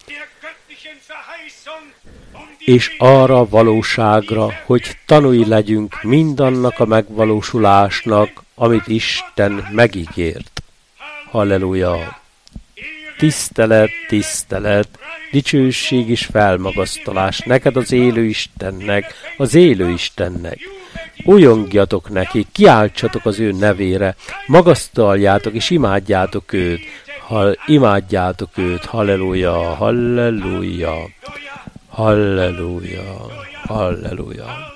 És arra a valóságra, hogy tanúi legyünk mindannak a megvalósulásnak, amit Isten megígért. Halleluja! Tisztelet, tisztelet, dicsőség és felmagasztalás neked az élő Istennek, az élő Istennek. Újongjatok neki, kiáltsatok az ő nevére, magasztaljátok és imádjátok őt. Imádjátok őt, halleluja, halleluja, halleluja, halleluja.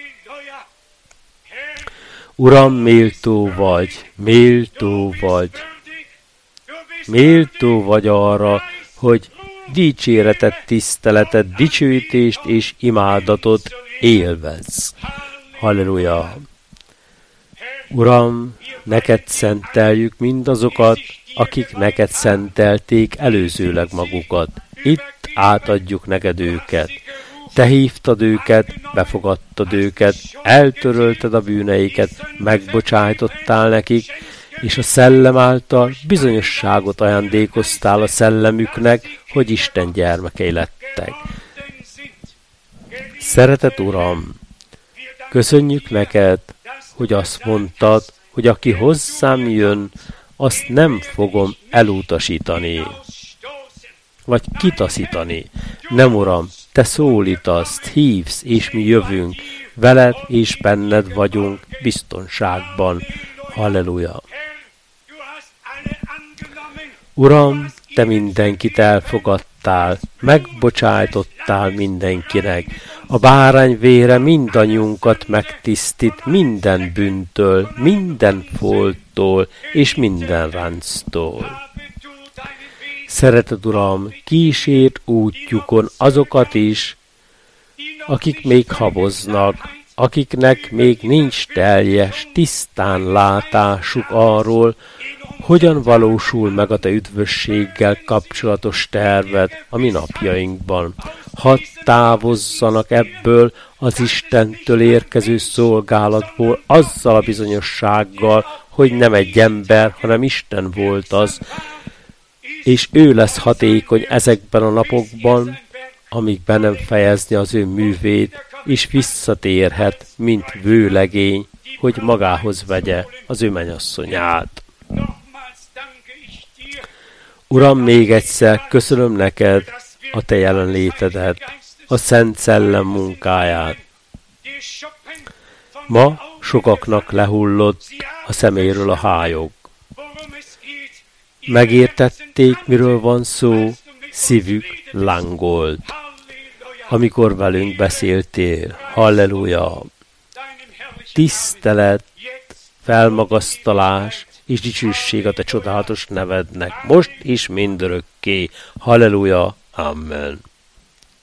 Uram, méltó vagy, méltó vagy. Méltó vagy arra, hogy dicséretet, tiszteletet, dicsőítést és imádatot élvezz. Halleluja! Uram, neked szenteljük mindazokat, akik neked szentelték előzőleg magukat. Itt átadjuk neked őket. Te hívtad őket, befogadtad őket, eltörölted a bűneiket, megbocsájtottál nekik, és a szellem által bizonyosságot ajándékoztál a szellemüknek, hogy Isten gyermekei lettek. Szeretett Uram, köszönjük neked, hogy azt mondtad, hogy aki hozzám jön, azt nem fogom elutasítani, vagy kitaszítani. Nem, Uram, te szólítasz, hívsz, és mi jövünk, veled és benned vagyunk biztonságban. Halleluja! Uram, te mindenkit elfogadtál, megbocsájtottál mindenkinek. A bárány vére mindannyiunkat megtisztít minden bűntől, minden folttól és minden ránctól. Szereted Uram, kísért útjukon azokat is, akik még haboznak, akiknek még nincs teljes, tisztán látásuk arról, hogyan valósul meg a te üdvösséggel kapcsolatos terved a mi napjainkban. Hadd távozzanak ebből az Istentől érkező szolgálatból azzal a bizonyossággal, hogy nem egy ember, hanem Isten volt az, és ő lesz hatékony ezekben a napokban, amíg be nem fejezni az ő művét, és visszatérhet, mint vőlegény, hogy magához vegye az ő mennyasszonyát. Uram, még egyszer köszönöm neked a te jelenlétedet, a Szent Szellem munkáját. Ma sokaknak lehullott a szeméről a hályog. Megértették, miről van szó, szívük lángolt. Amikor velünk beszéltél, halleluja! Tisztelet, felmagasztalás és dicsőség a te csodálatos nevednek, most és mindörökké. Halleluja! Amen.